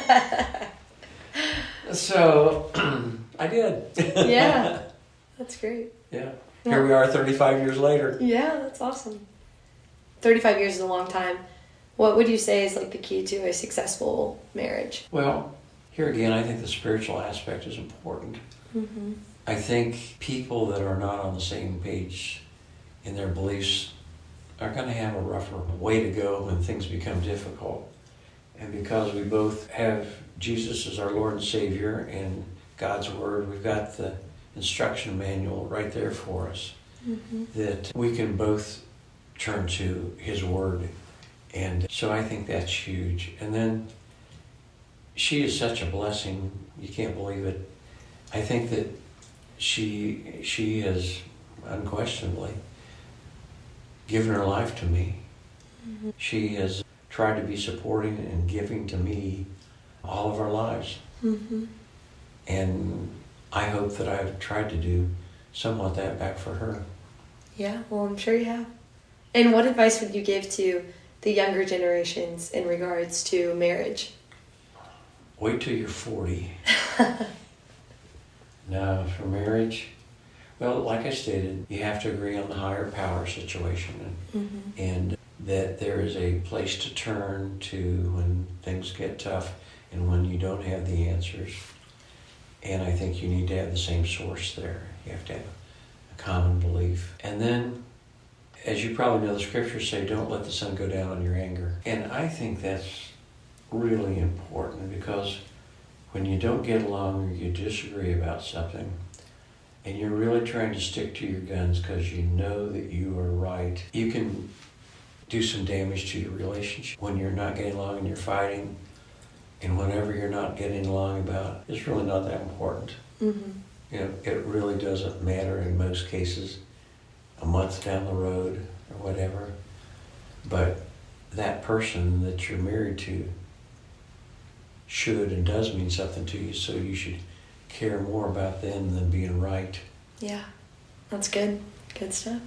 So I did. Yeah, that's great. Yeah. Here we are 35 years later. Yeah, that's awesome. 35 years is a long time. What would you say is like the key to a successful marriage? Well, here again, I think the spiritual aspect is important. Mm-hmm. I think people that are not on the same page in their beliefs are going to have a rougher way to go when things become difficult. And because we both have Jesus as our Lord and Savior and God's Word, we've got the instruction manual right there for us, that we can both turn to His Word. And so I think that's huge. And then she is such a blessing, you can't believe it. I think that she has unquestionably given her life to me. Mm-hmm. She has tried to be supporting and giving to me all of our lives. Mm-hmm. And I hope that I've tried to do somewhat that back for her. Yeah, well, I'm sure you have. And what advice would you give to the younger generations in regards to marriage? Wait till you're 40. Now, for marriage, well, like I stated, you have to agree on the higher power situation, and that there is a place to turn to when things get tough and when you don't have the answers. And I think you need to have the same source there. You have to have a common belief. And then, as you probably know, the scriptures say, don't let the sun go down on your anger. And I think that's really important, because when you don't get along or you disagree about something, and you're really trying to stick to your guns because you know that you are right, you can do some damage to your relationship. When you're not getting along and you're fighting, and whatever you're not getting along about, it's really not that important. Mm-hmm. You know, it really doesn't matter in most cases, a month down the road or whatever. But that person that you're married to should and does mean something to you, so you should care more about them than being right. Yeah, that's good. Good stuff.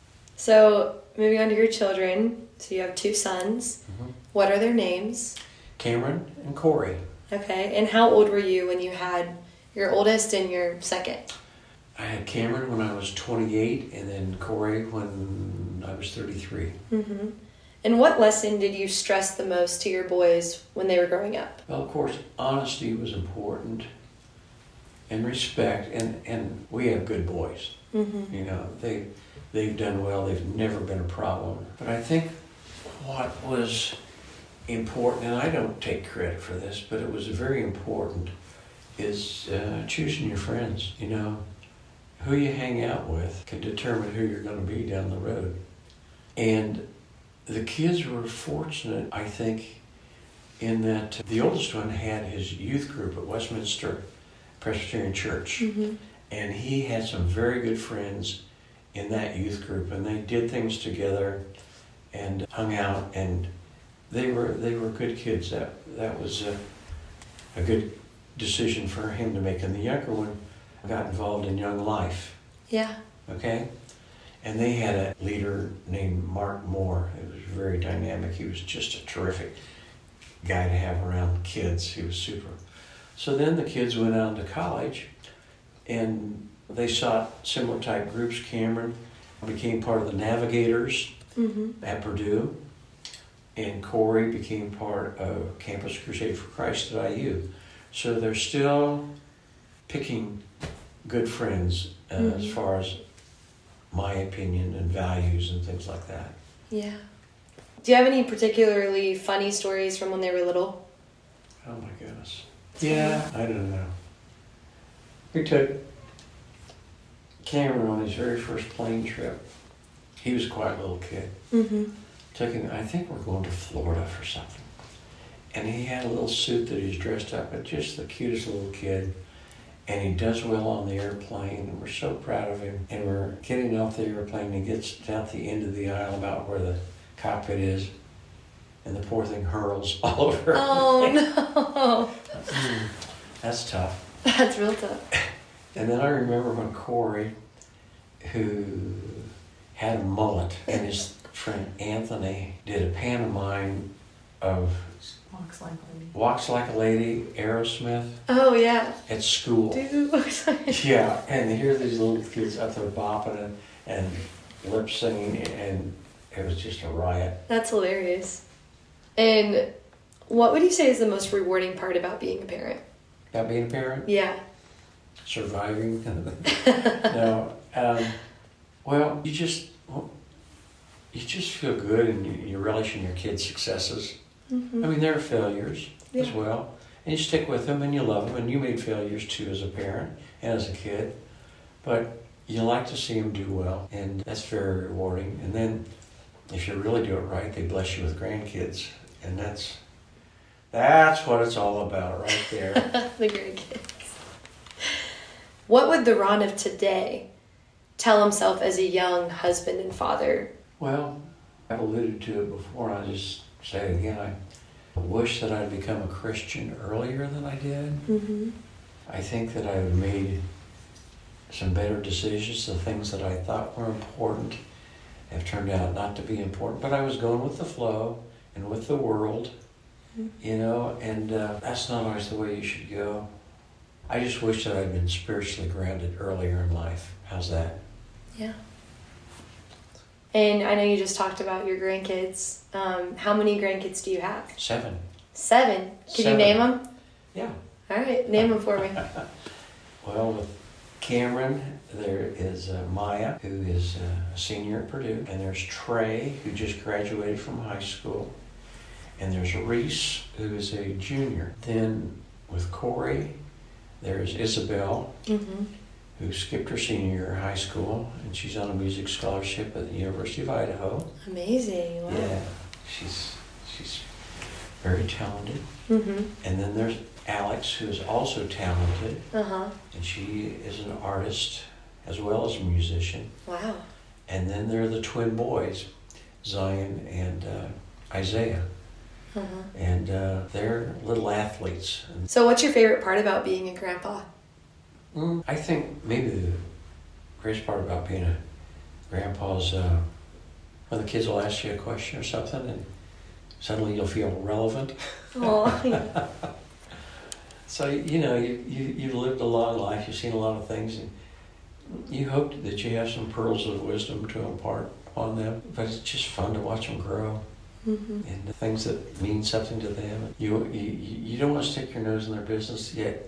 So, moving on to your children. So you have 2 sons. Mm-hmm. What are their names? Cameron and Corey. Okay, and how old were you when you had your oldest and your second? I had Cameron when I was 28, and then Corey when I was 33. Mm-hmm. And what lesson did you stress the most to your boys when they were growing up? Well, of course, honesty was important, and respect, and we have good boys. Mm-hmm. You know, they've done well. They've never been a problem. But I think what was important, and I don't take credit for this, but it was very important, is choosing your friends. You know, who you hang out with can determine who you're going to be down the road. And the kids were fortunate, I think, in that the oldest one had his youth group at Westminster Presbyterian Church. Mm-hmm. And he had some very good friends in that youth group, and they did things together and hung out, and they were good kids. That was a good decision for him to make. And the younger one got involved in Young Life. Yeah. Okay? And they had a leader named Mark Moore. It was very dynamic. He was just a terrific guy to have around kids. He was super. So then the kids went out to college, and they sought similar type groups. Cameron became part of the Navigators at Purdue, and Corey became part of Campus Crusade for Christ at IU. So they're still picking good friends as far as my opinion and values and things like that. Yeah. Do you have any particularly funny stories from when they were little? Oh my goodness. Yeah, I don't know. We took Cameron on his very first plane trip. He was quite a little kid. Mm-hmm. Took him, I think we're going to Florida for something. And he had a little suit that he was dressed up, but just the cutest little kid. And he does well on the airplane, and we're so proud of him. And we're getting off the airplane, and he gets down to the end of the aisle about where the cockpit is, and the poor thing hurls all over. Oh, no. That's tough. That's real tough. And then I remember when Corey, who had a mullet, and his friend Anthony did a pantomime of Walks Like a Lady, Aerosmith. Oh, yeah. At school. Dude, yeah, and here these little kids up there bopping and lip singing, and it was just a riot. That's hilarious. And what would you say is the most rewarding part about being a parent? About being a parent? Yeah. Surviving? No. Well, you just feel good, and you relish in your kids' successes. Mm-hmm. I mean, there are failures as well, and you stick with them, and you love them, and you made failures too as a parent and as a kid, but you like to see them do well, and that's very rewarding. And then if you really do it right, they bless you with grandkids, and that's what it's all about right there. The grandkids. What would the Ron of today tell himself as a young husband and father? Well, I've alluded to it before, and I'll just say it again. I wish that I'd become a Christian earlier than I did. Mm-hmm. I think that I would have made some better decisions. The things that I thought were important have turned out not to be important, but I was going with the flow and with the world, you know, and that's not always the way you should go. I just wish that I'd been spiritually grounded earlier in life. How's that? Yeah. And I know you just talked about your grandkids. How many grandkids do you have? 7. 7. Can you name them? Yeah. All right, name them for me. Well, with Cameron, there is Maya, who is a senior at Purdue, and there's Trey, who just graduated from high school, and there's Reese, who is a junior. Then with Corey, there's Isabel, who skipped her senior year of high school, and she's on a music scholarship at the University of Idaho. Amazing. Wow. Yeah, she's very talented. Mm-hmm. And then there's Alex, who is also talented, Uh-huh. and she is an artist as well as a musician. Wow. And then there are the twin boys, Zion and Isaiah. Uh-huh. And they're little athletes. So what's your favorite part about being a grandpa? I think maybe the greatest part about being a grandpa is when the kids will ask you a question or something, and suddenly you'll feel relevant. Oh, yeah. So, you know, you've lived a long life, you've seen a lot of things, and you hope that you have some pearls of wisdom to impart on them. But it's just fun to watch them grow. And the things that mean something to them. You don't want to stick your nose in their business, yet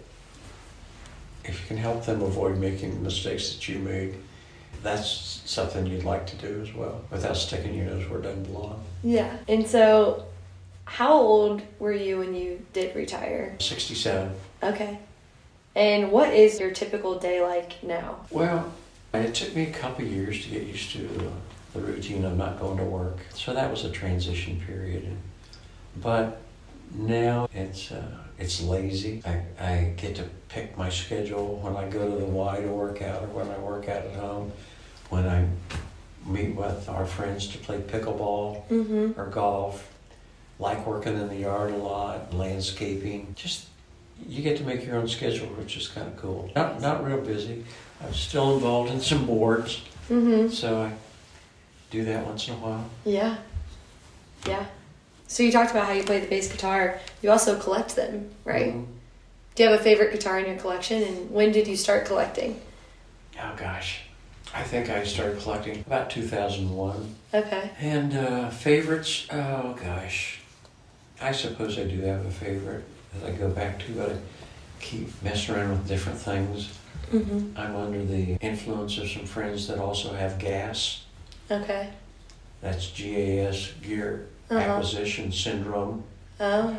if you can help them avoid making the mistakes that you made, that's something you'd like to do as well, without sticking your nose where it doesn't belong. Yeah. And so how old were you when you did retire? 67. Okay. And what is your typical day like now? Well, it took me a couple of years to get used to the routine of not going to work. So that was a transition period. But now it's lazy. I get to pick my schedule when I go to the Y to work out or when I work out at home, when I meet with our friends to play pickleball or golf. Like working in the yard a lot, landscaping. Just, you get to make your own schedule, which is kind of cool. Not real busy. I'm still involved in some boards, so I do that once in a while. Yeah. Yeah. So you talked about how you play the bass guitar. You also collect them, right? Do you have a favorite guitar in your collection, and when did you start collecting? Oh gosh, I think I started collecting about 2001. Okay. And favorites, oh gosh, I suppose I do have a favorite that I go back to, but I keep messing around with different things. I'm under the influence of some friends that also have GAS. Okay. That's GAS, Gear Acquisition Syndrome. Oh.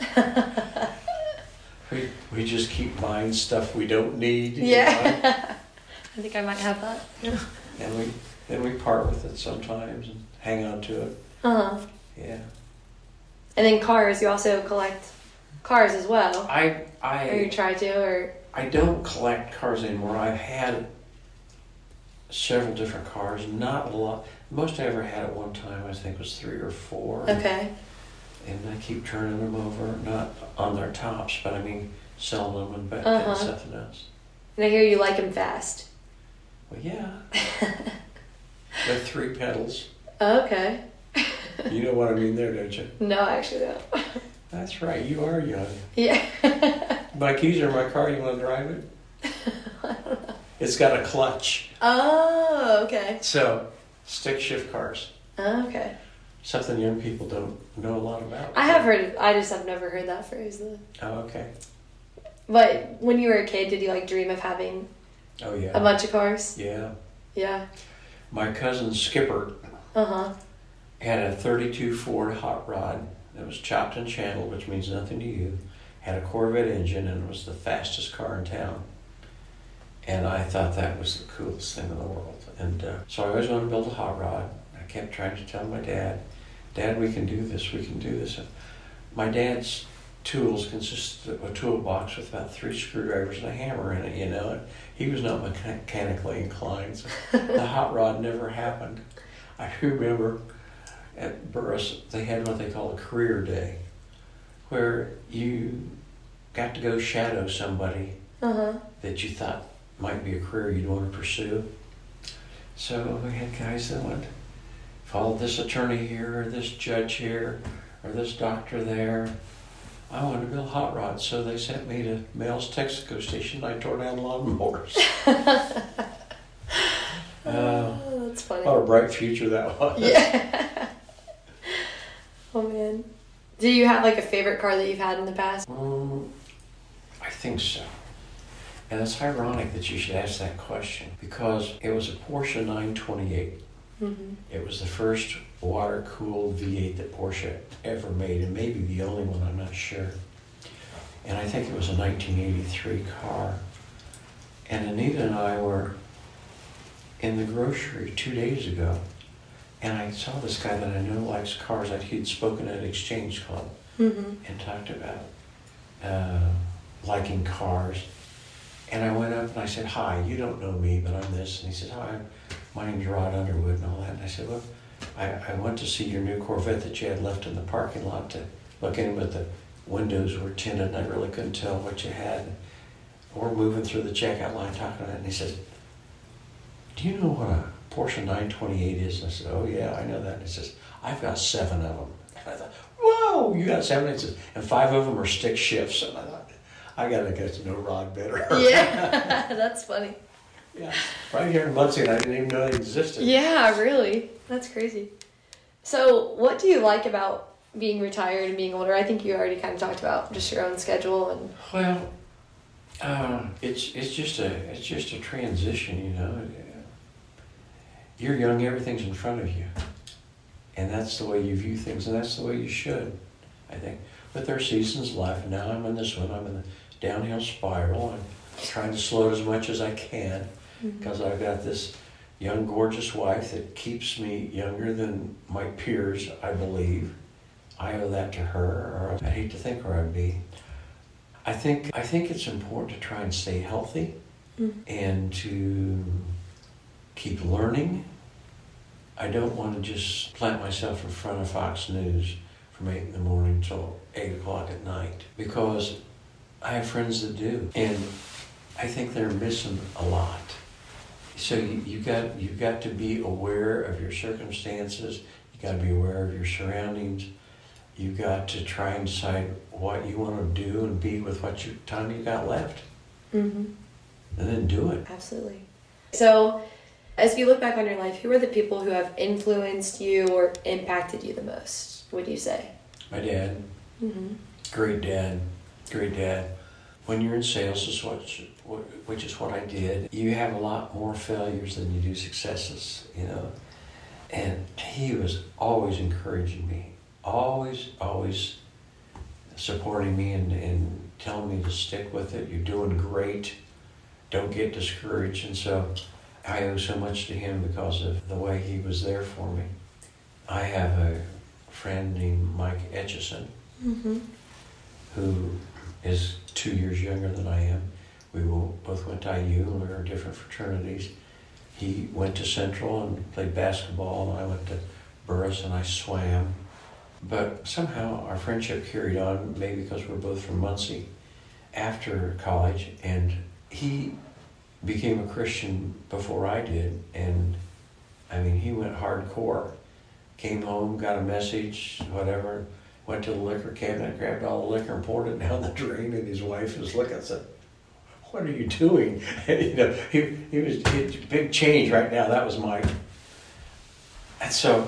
We just keep buying stuff we don't need. Yeah. I think I might have that. Yeah. And we part with it sometimes and hang on to it. Yeah. And then cars, you also collect cars as well. I or you try to, or I don't collect cars anymore. I've had several different cars, not a lot. Most I ever had at one time, I think, was 3 or 4. Okay. And I keep turning them over, not on their tops, but I mean selling them and back and something else. And I hear you like them fast. Well, yeah. With 3 pedals. Okay. You know what I mean there, don't you? No, I actually don't. That's right, you are young. Yeah. My keys are in my car, you want to drive it? I don't know. It's got a clutch. Oh, okay. So, stick shift cars. Okay. Something young people don't know a lot about. I have heard it. I just have never heard that phrase though. Oh, okay. But when you were a kid, did you like dream of having Oh, yeah. a bunch of cars? Yeah. Yeah. My cousin Skipper had a 32 Ford hot rod that was chopped and channeled, which means nothing to you. Had a Corvette engine and was the fastest car in town. And I thought that was the coolest thing in the world. And so I always wanted to build a hot rod. I kept trying to tell my dad, Dad, we can do this, we can do this. My dad's tools consisted of a toolbox with about 3 screwdrivers and a hammer in it, you know. He was not mechanically inclined, so the hot rod never happened. I remember at Burris, they had what they call a career day, where you got to go shadow somebody that you thought might be a career you'd want to pursue. So we had guys that went, follow this attorney here, or this judge here, or this doctor there. I wanted to build hot rods, so they sent me to Mel's Texaco station. I tore down lawnmowers. Oh, that's funny. What a bright future that was. Yeah. Oh, man. Do you have like a favorite car that you've had in the past? I think so. And it's ironic that you should ask that question because it was a Porsche 928. It was the first water-cooled V8 that Porsche ever made, and maybe the only one, I'm not sure. And I think it was a 1983 car. And Anita and I were in the grocery 2 days ago, and I saw this guy that I know likes cars. He'd spoken at Exchange Club and talked about liking cars. And I went up and I said, hi, you don't know me, but I'm this. And he said, hi, my name's Rod Underwood and all that. And I said, look, I went to see your new Corvette that you had left in the parking lot to look in, but the windows were tinted and I really couldn't tell what you had. We're moving through the checkout line talking about it. And he says, do you know what a Porsche 928 is? And I said, oh yeah, I know that. And he says, I've got 7 of them. And I thought, whoa, you got 7? He says, and 5 of them are stick shifts. And I thought, I gotta get to know Rod better. Yeah, that's funny. Yeah, right here in Muncie, and I didn't even know they existed. Yeah, really. That's crazy. So what do you like about being retired and being older? I think you already kind of talked about just your own schedule and. Well, it's just a transition, you know. You're young, everything's in front of you, and that's the way you view things, and that's the way you should, I think. But there are seasons of life, and now I'm in this one. I'm in the downhill spiral. I'm trying to slow it as much as I can because I've got this young, gorgeous wife that keeps me younger than my peers, I believe. I owe that to her, or I hate to think where I'd be. I think it's important to try and stay healthy and to keep learning. I don't want to just plant myself in front of Fox News from 8 in the morning till 8 o'clock at night because I have friends that do, and I think they're missing a lot. So you've got to be aware of your circumstances. You got to be aware of your surroundings. You've got to try and decide what you want to do and be with what time you got left, and then do it. Absolutely. So, as you look back on your life, who are the people who have influenced you or impacted you the most, would you say? My dad. Great dad. Great dad. When you're in sales, which is what I did, you have a lot more failures than you do successes, you know. And he was always encouraging me, always supporting me and telling me to stick with it. You're doing great. Don't get discouraged. And so I owe so much to him because of the way he was there for me. I have a friend named Mike Etchison, who is 2 years younger than I am. both went to IU, and we were in different fraternities. He went to Central and played basketball, and I went to Burris and I swam. But somehow our friendship carried on, maybe because we're both from Muncie, after college, and he became a Christian before I did, and I mean, he went hardcore. Came home, got a message, whatever, went to the liquor cabinet, grabbed all the liquor and poured it down the drain, and his wife was looking and said, "What are you doing?" And, he was a big change right now. That was Mike. And so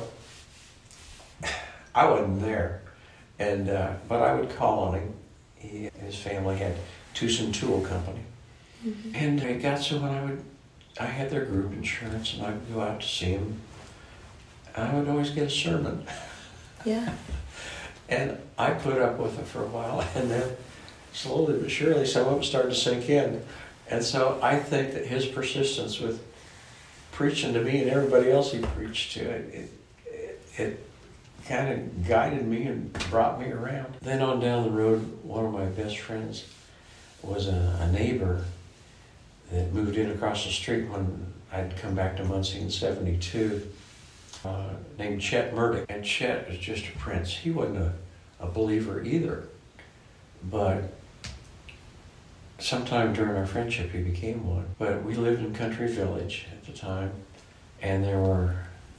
I wasn't there, and but I would call on him. His family had Tucson Tool Company, and it got so when I had their group insurance, and I would go out to see him. I would always get a sermon. Yeah. And I put up with it for a while, and then slowly but surely some of it started to sink in. And so I think that his persistence with preaching to me and everybody else he preached to, it kind of guided me and brought me around. Then on down the road, one of my best friends was a neighbor that moved in across the street when I'd come back to Muncie in '72. Named Chet Murdoch. And Chet was just a prince. He wasn't a believer either. But sometime during our friendship, he became one. But we lived in Country Village at the time, and there were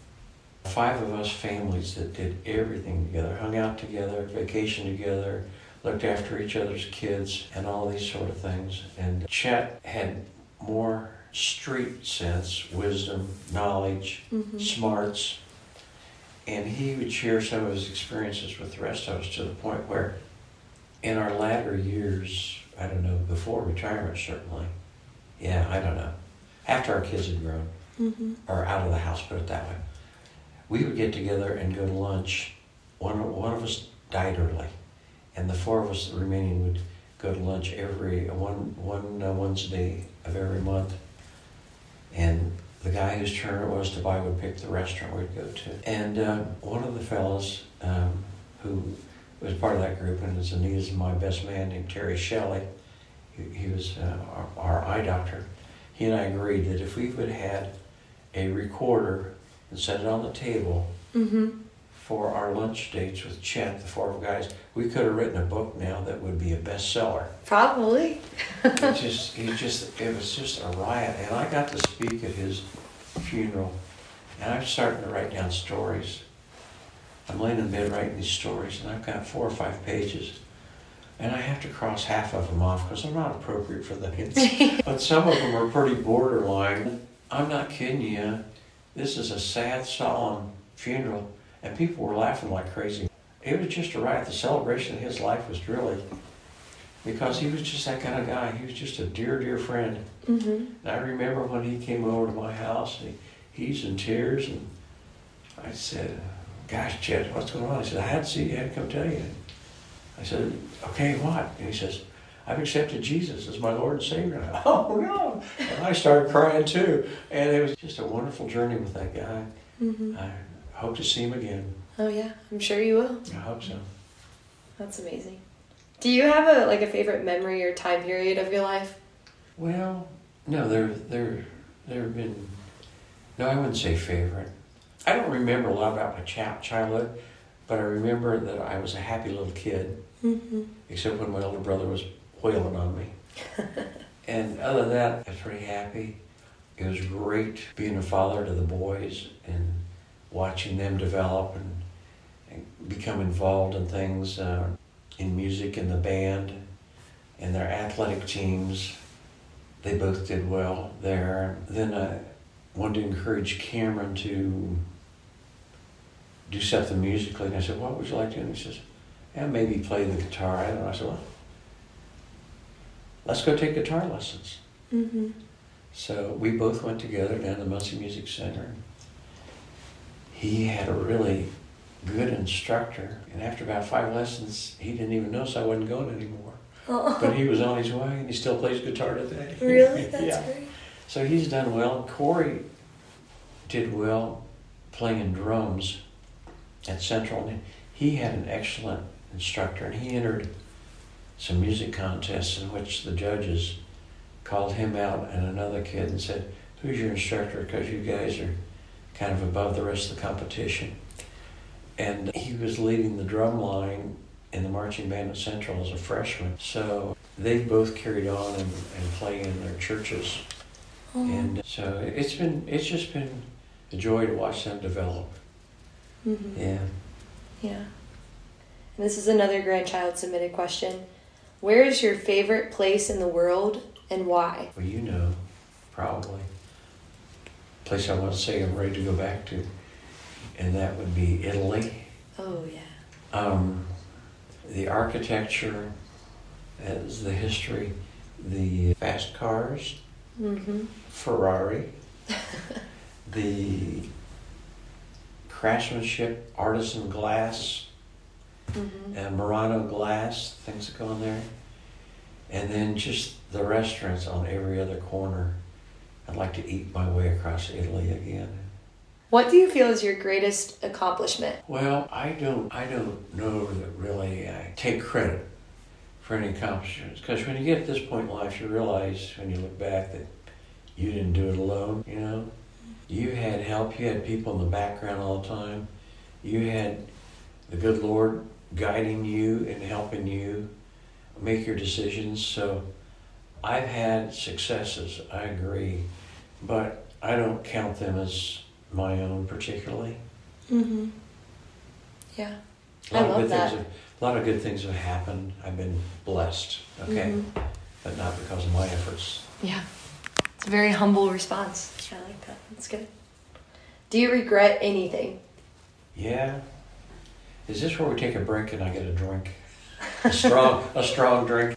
5 of us families that did everything together, hung out together, vacationed together, looked after each other's kids, and all these sort of things. And Chet had more street sense, wisdom, knowledge, smarts, and he would share some of his experiences with the rest of us to the point where in our latter years, I don't know, before retirement certainly, I don't know, after our kids had grown, or out of the house, put it that way, we would get together and go to lunch. One of us died early, and the 4 of us remaining would go to lunch every one Wednesday of every month. And the guy whose turn it was to buy would pick the restaurant we'd go to. And one of the fellows who was part of that group, and is Anita's my best man, named Terry Shelley, he was our eye doctor. He and I agreed that if we would have had a recorder and set it on the table for our lunch dates with Chet, the 4 guys, we could have written a book now that would be a bestseller. Probably. It was just a riot, and I got to speak at his funeral, and I'm starting to write down stories. I'm laying in bed writing these stories, and I've got 4 or 5 pages, and I have to cross half of them off because they're not appropriate for the kids. But some of them are pretty borderline. I'm not kidding you. This is a sad, solemn funeral, and people were laughing like crazy. It was just a riot. The celebration of his life was really, because he was just that kind of guy. He was just a dear, dear friend. And I remember when he came over to my house, he's in tears, and I said, "Gosh, Chet, what's going on?" He said, "I had to see you, I had to come tell you." I said, "Okay, what?" And he says, "I've accepted Jesus as my Lord and Savior." And "Oh, no." And I started crying too. And it was just a wonderful journey with that guy. I hope to see him again. Oh yeah, I'm sure you will. I hope so. That's amazing. Do you have a favorite memory or time period of your life? Well, no, there have been, no, I wouldn't say favorite. I don't remember a lot about my childhood, but I remember that I was a happy little kid, except when my older brother was wailing on me. And other than that, I was pretty happy. It was great being a father to the boys and watching them develop and become involved in things, in music, in the band, in their athletic teams. They both did well there. Then I wanted to encourage Cameron to do something musically, and I said, "What would you like to do?" And he says, "Yeah, maybe play the guitar." I don't know. I said, "Well, let's go take guitar lessons." So we both went together down to the Muncie Music Center. He had a really good instructor, and after about 5 lessons, he didn't even notice I wasn't going anymore. But he was on his way, and he still plays guitar today. Really? That's great. So he's done well. Corey did well playing drums at Central. He had an excellent instructor, and he entered some music contests in which the judges called him out and another kid and said, "Who's your instructor? Because you guys are kind of above the rest of the competition." And he was leading the drum line in the marching band at Central as a freshman. So they both carried on and play in their churches. Oh. And so it's just been a joy to watch them develop. Mm-hmm. Yeah. Yeah. And this is another grandchild submitted question. Where is your favorite place in the world and why? Well, you know, probably. Place I want to say I'm ready to go back to. And that would be Italy. Oh, yeah. The architecture, as the history, the fast cars, mm-hmm. Ferrari, the craftsmanship, artisan glass, mm-hmm. Murano glass, things that go in there. And then just the restaurants on every other corner. I'd like to eat my way across Italy again. What do you feel is your greatest accomplishment? Well, I don't know that really I take credit for any accomplishments. Because when you get to this point in life, you realize when you look back that you didn't do it alone, you know? You had help, you had people in the background all the time. You had the good Lord guiding you and helping you make your decisions. So I've had successes, I agree, but I don't count them as my own particularly. Mm-hmm. Yeah. I love that. A lot of good things have happened. I've been blessed, okay? Mm-hmm. But not because of my efforts. Yeah. It's a very humble response. I like that. That's good. Do you regret anything? Yeah. Is this where we take a break and I get a drink? A strong drink?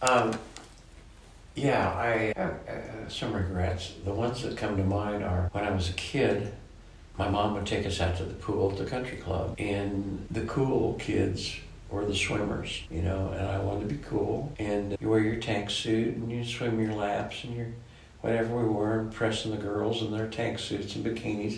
Yeah, I have some regrets. The ones that come to mind are when I was a kid, my mom would take us out to the pool at the country club, and the cool kids were the swimmers, you know, and I wanted to be cool. And you wear your tank suit and you swim your laps and your whatever we were, impressing the girls in their tank suits and bikinis.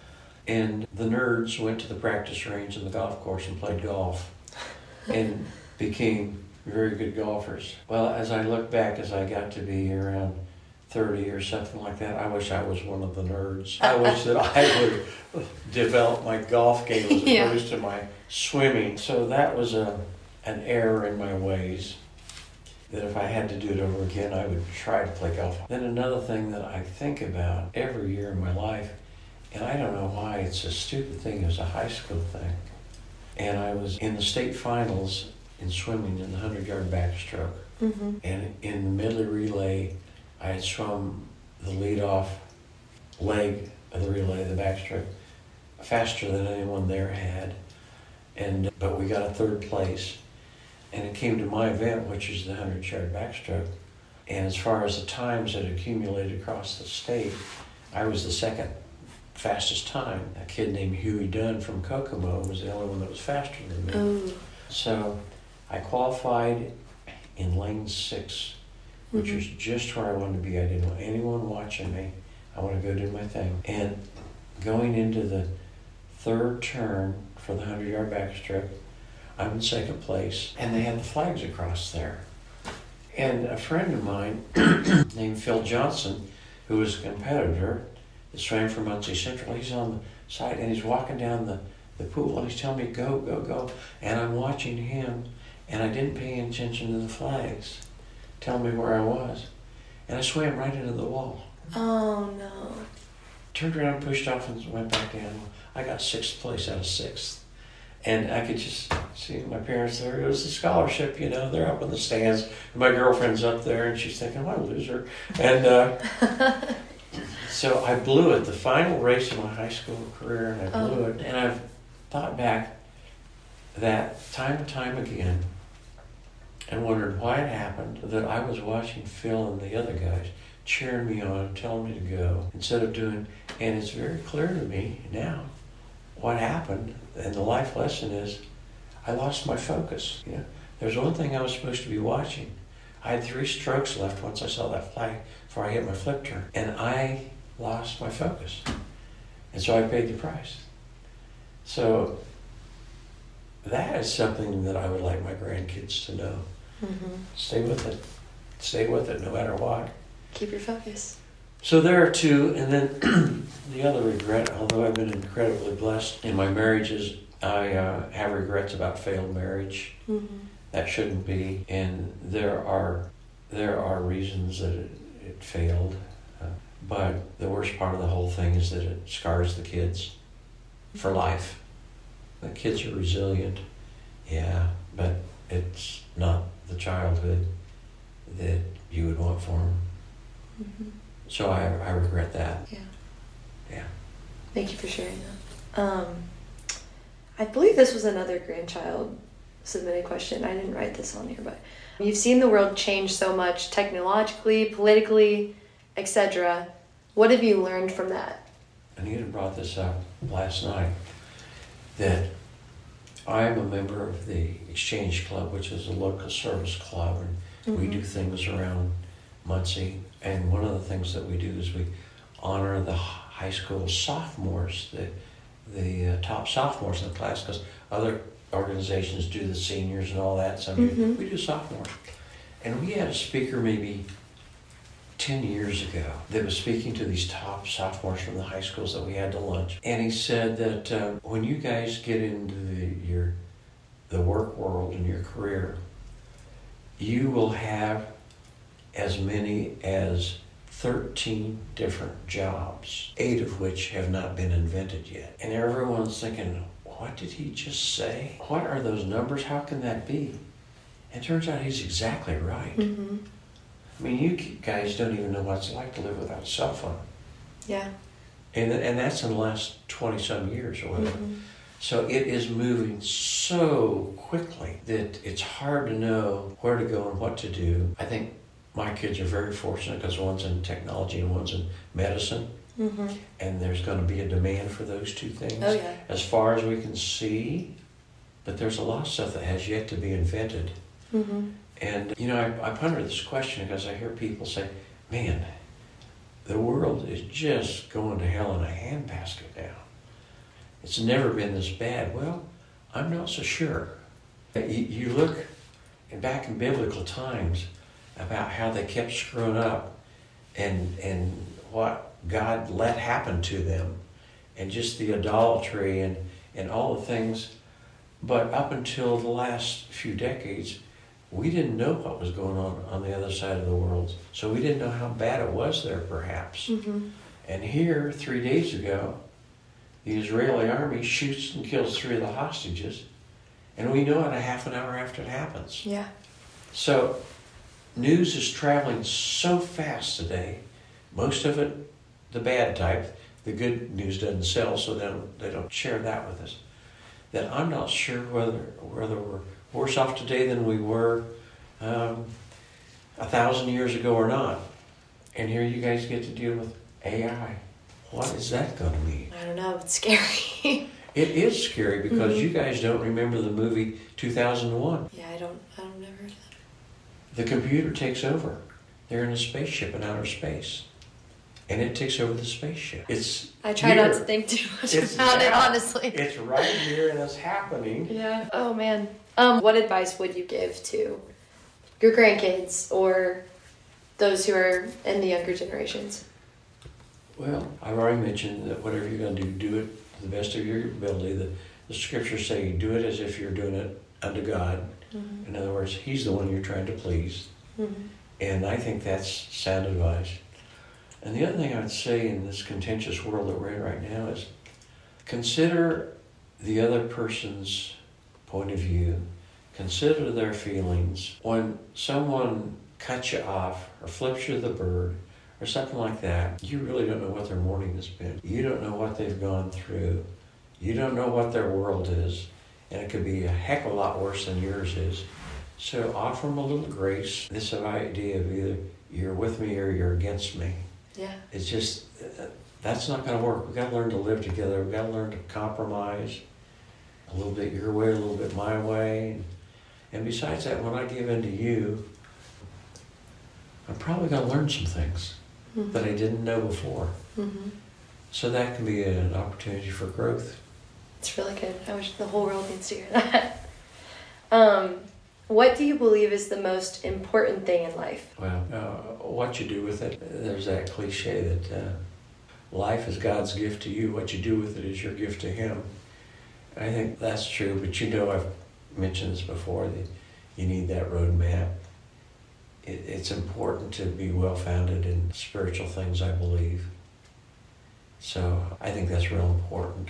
And the nerds went to the practice range and the golf course and played golf and became very good golfers. Well, as I look back, as I got to be around 30 or something like that, I wish I was one of the nerds. I wish that I would develop my golf game as opposed to my swimming. So that was an error in my ways, that if I had to do it over again, I would try to play golf. Then another thing that I think about every year in my life, and I don't know why, it's a stupid thing, it was a high school thing. And I was in the state finals in swimming in the 100-yard backstroke. Mm-hmm. And in the medley relay, I had swum the lead-off leg of the relay, the backstroke, faster than anyone there had. But we got a third place. And it came to my event, which is the 100-yard backstroke. And as far as the times that accumulated across the state, I was the second fastest time. A kid named Huey Dunn from Kokomo was the only one that was faster than me. Oh. So I qualified in lane 6, which mm-hmm. was just where I wanted to be. I didn't want anyone watching me. I want to go do my thing. And going into the third turn for the 100-yard backstroke, I'm in second place, and they had the flags across there. And a friend of mine named Phil Johnson, who was a competitor that swam for Muncie Central, he's on the side, and he's walking down the pool, and he's telling me, go, go, go. And I'm watching him, and I didn't pay any attention to the flags telling me where I was. And I swam right into the wall. Oh, no. Turned around, pushed off, and went back down. I got 6th place out of 6th. And I could just see my parents there. It was a scholarship, you know. They're up in the stands. And my girlfriend's up there, and she's thinking, what a loser. And so I blew it, the final race of my high school career, and I blew it. And I've thought back that time and time again and wondered why it happened, that I was watching Phil and the other guys cheering me on, telling me to go, instead of doing, and it's very clear to me now what happened, and the life lesson is I lost my focus. You know, there's one thing I was supposed to be watching. I had 3 strokes left once I saw that flag before I hit my flip turn, and I lost my focus. And so I paid the price. So that is something that I would like my grandkids to know. Mm-hmm. Stay with it. Stay with it no matter what. Keep your focus. So there are two, and then the other regret, although I've been incredibly blessed in my marriages, I have regrets about failed marriage. Mm-hmm. That shouldn't be, and there are reasons that it failed, but the worst part of the whole thing is that it scars the kids for life. The kids are resilient, yeah, but it's not the childhood that you would want for them. Mm-hmm. So I regret that. Yeah. Yeah. Thank you for sharing that. I believe this was another grandchild submitted question. I didn't write this on here, but you've seen the world change so much technologically, politically, etc. What have you learned from that? Anita brought this up last night, that I am a member of the Exchange Club, which is a local service club, and we do things around Muncie. And one of the things that we do is we honor the high school sophomores, the top sophomores in the class, because other organizations do the seniors and all that. So we do sophomores. And we had a speaker maybe 10 years ago that was speaking to these top sophomores from the high schools that we had to lunch. And he said that when you guys get into the work world and your career, you will have as many as 13 different jobs, 8 of which have not been invented yet. And everyone's thinking, what did he just say? What are those numbers? How can that be? And it turns out he's exactly right. Mm-hmm. I mean, you guys don't even know what it's like to live without a cell phone. Yeah. And that's in the last 20-some years or whatever. Mm-hmm. So it is moving so quickly that it's hard to know where to go and what to do. I think my kids are very fortunate because one's in technology and one's in medicine. Mm-hmm. And there's going to be a demand for those two things Oh, yeah. as far as we can see. But there's a lot of stuff that has yet to be invented. Mm-hmm. And, you know, I ponder this question because I hear people say, man, the world is just going to hell in a handbasket now. It's never been this bad. Well, I'm not so sure. You look back in biblical times about how they kept screwing up and what God let happen to them, and just the idolatry and all the things. But up until the last few decades, we didn't know what was going on the other side of the world. So we didn't know how bad it was there, perhaps. Mm-hmm. And here, 3 days ago, the Israeli army shoots and kills 3 of the hostages, and we know it a half an hour after it happens. Yeah. So news is traveling so fast today, most of it the bad type. The good news doesn't sell, so they don't share that with us. That I'm not sure whether we're worse off today than we were 1,000 years ago or not. And here you guys get to deal with AI. What is that going to mean? I don't know. It's scary. It is scary because you guys don't remember the movie 2001. Yeah, I don't never heard of that. The computer takes over. They're in a spaceship in outer space. And it takes over the spaceship. I try not to think too much about it, honestly. It's right here and it's happening. Yeah. Oh, man. What advice would you give to your grandkids or those who are in the younger generations? Well, I've already mentioned that whatever you're going to do it to the best of your ability. The scriptures say you do it as if you're doing it unto God. Mm-hmm. In other words, He's the one you're trying to please. Mm-hmm. And I think that's sound advice. And the other thing I would say in this contentious world that we're in right now is consider the other person's point of view. Consider their feelings. When someone cuts you off or flips you the bird or something like that, you really don't know what their morning has been. You don't know what they've gone through. You don't know what their world is. And it could be a heck of a lot worse than yours is. So offer them a little grace. This idea of either you're with me or you're against me. Yeah. It's just, that's not going to work. We've got to learn to live together. We've got to learn to compromise. A little bit your way, a little bit my way. And besides that, when I give in to you, I'm probably going to learn some things that I didn't know before. Mm-hmm. So that can be an opportunity for growth. It's really good. I wish the whole world needs to hear that. What do you believe is the most important thing in life? Well, what you do with it, there's that cliche that life is God's gift to you. What you do with it is your gift to Him. I think that's true, but I've mentioned this before, that you need that roadmap. It's important to be well-founded in spiritual things, I believe. So I think that's real important.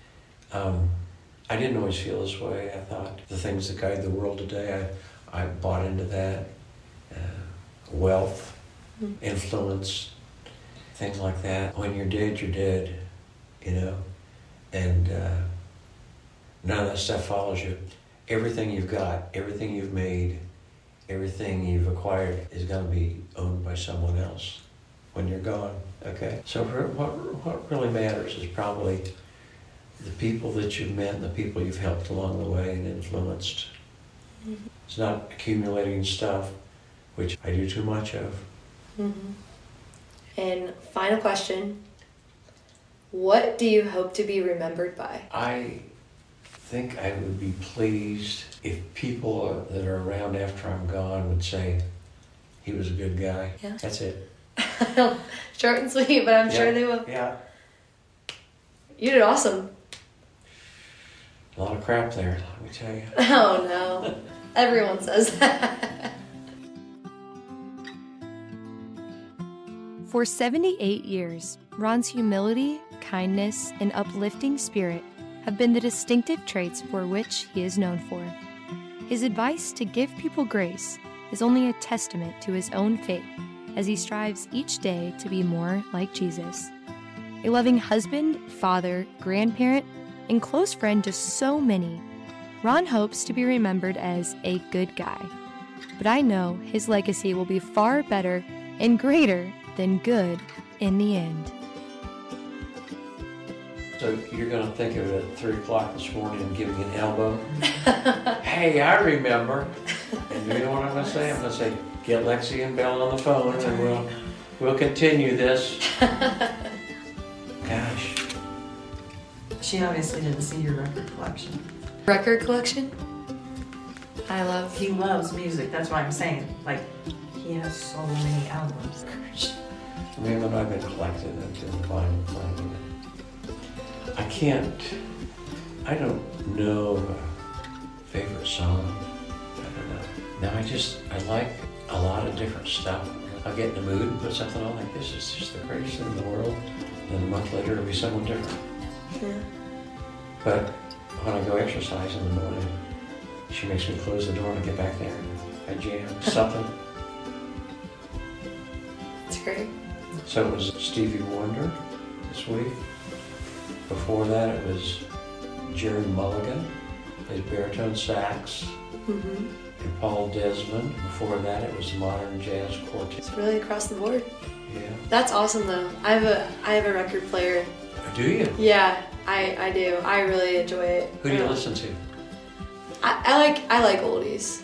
I didn't always feel this way. I thought the things that guide the world today, I bought into that. Wealth, influence, things like that. When you're dead, and none of that stuff follows you. Everything you've got, everything you've made, everything you've acquired is going to be owned by someone else when you're gone, okay? So what really matters is probably the people that you've met and the people you've helped along the way and influenced. Mm-hmm. It's not accumulating stuff, which I do too much of. Mm-hmm. And final question, what do you hope to be remembered by? I think I would be pleased if people that are around after I'm gone would say, he was a good guy. Yeah. That's it. Short and sweet, but I'm sure they will. Yeah. You did awesome. A lot of crap there, let me tell you. Oh no. Everyone says that. For 78 years, Ron's humility, kindness, and uplifting spirit have been the distinctive traits for which he is known for. His advice to give people grace is only a testament to his own faith as he strives each day to be more like Jesus. A loving husband, father, grandparent, and close friend to so many, Ron hopes to be remembered as a good guy. But I know his legacy will be far better and greater than good in the end. So you're going to think of it at 3 o'clock this morning and give me an elbow? Hey, I remember. And you know what I'm going to say? I'm going to say, get Lexi and Belle on the phone and we'll continue this. Gosh. She obviously didn't see your record collection. Record collection? He loves music, that's why I'm saying. Like, he has so many albums. I mean, when I've been collecting it and vinyl playing it. I don't know a favorite song. I don't know. Now I like a lot of different stuff. I'll get in the mood and put something on like this. It's just the greatest thing in the world. Then a month later it'll be someone different. Yeah. But when I go exercise in the morning, she makes me close the door and I get back there. I jam something. That's great. So it was Stevie Wonder this week. Before that it was Jerry Mulligan, his baritone sax, and Paul Desmond. Before that it was Modern Jazz Quartet. It's really across the board. Yeah. That's awesome though. I have a record player. Do you? Yeah, I do. I really enjoy it. Who do you listen to? I like oldies.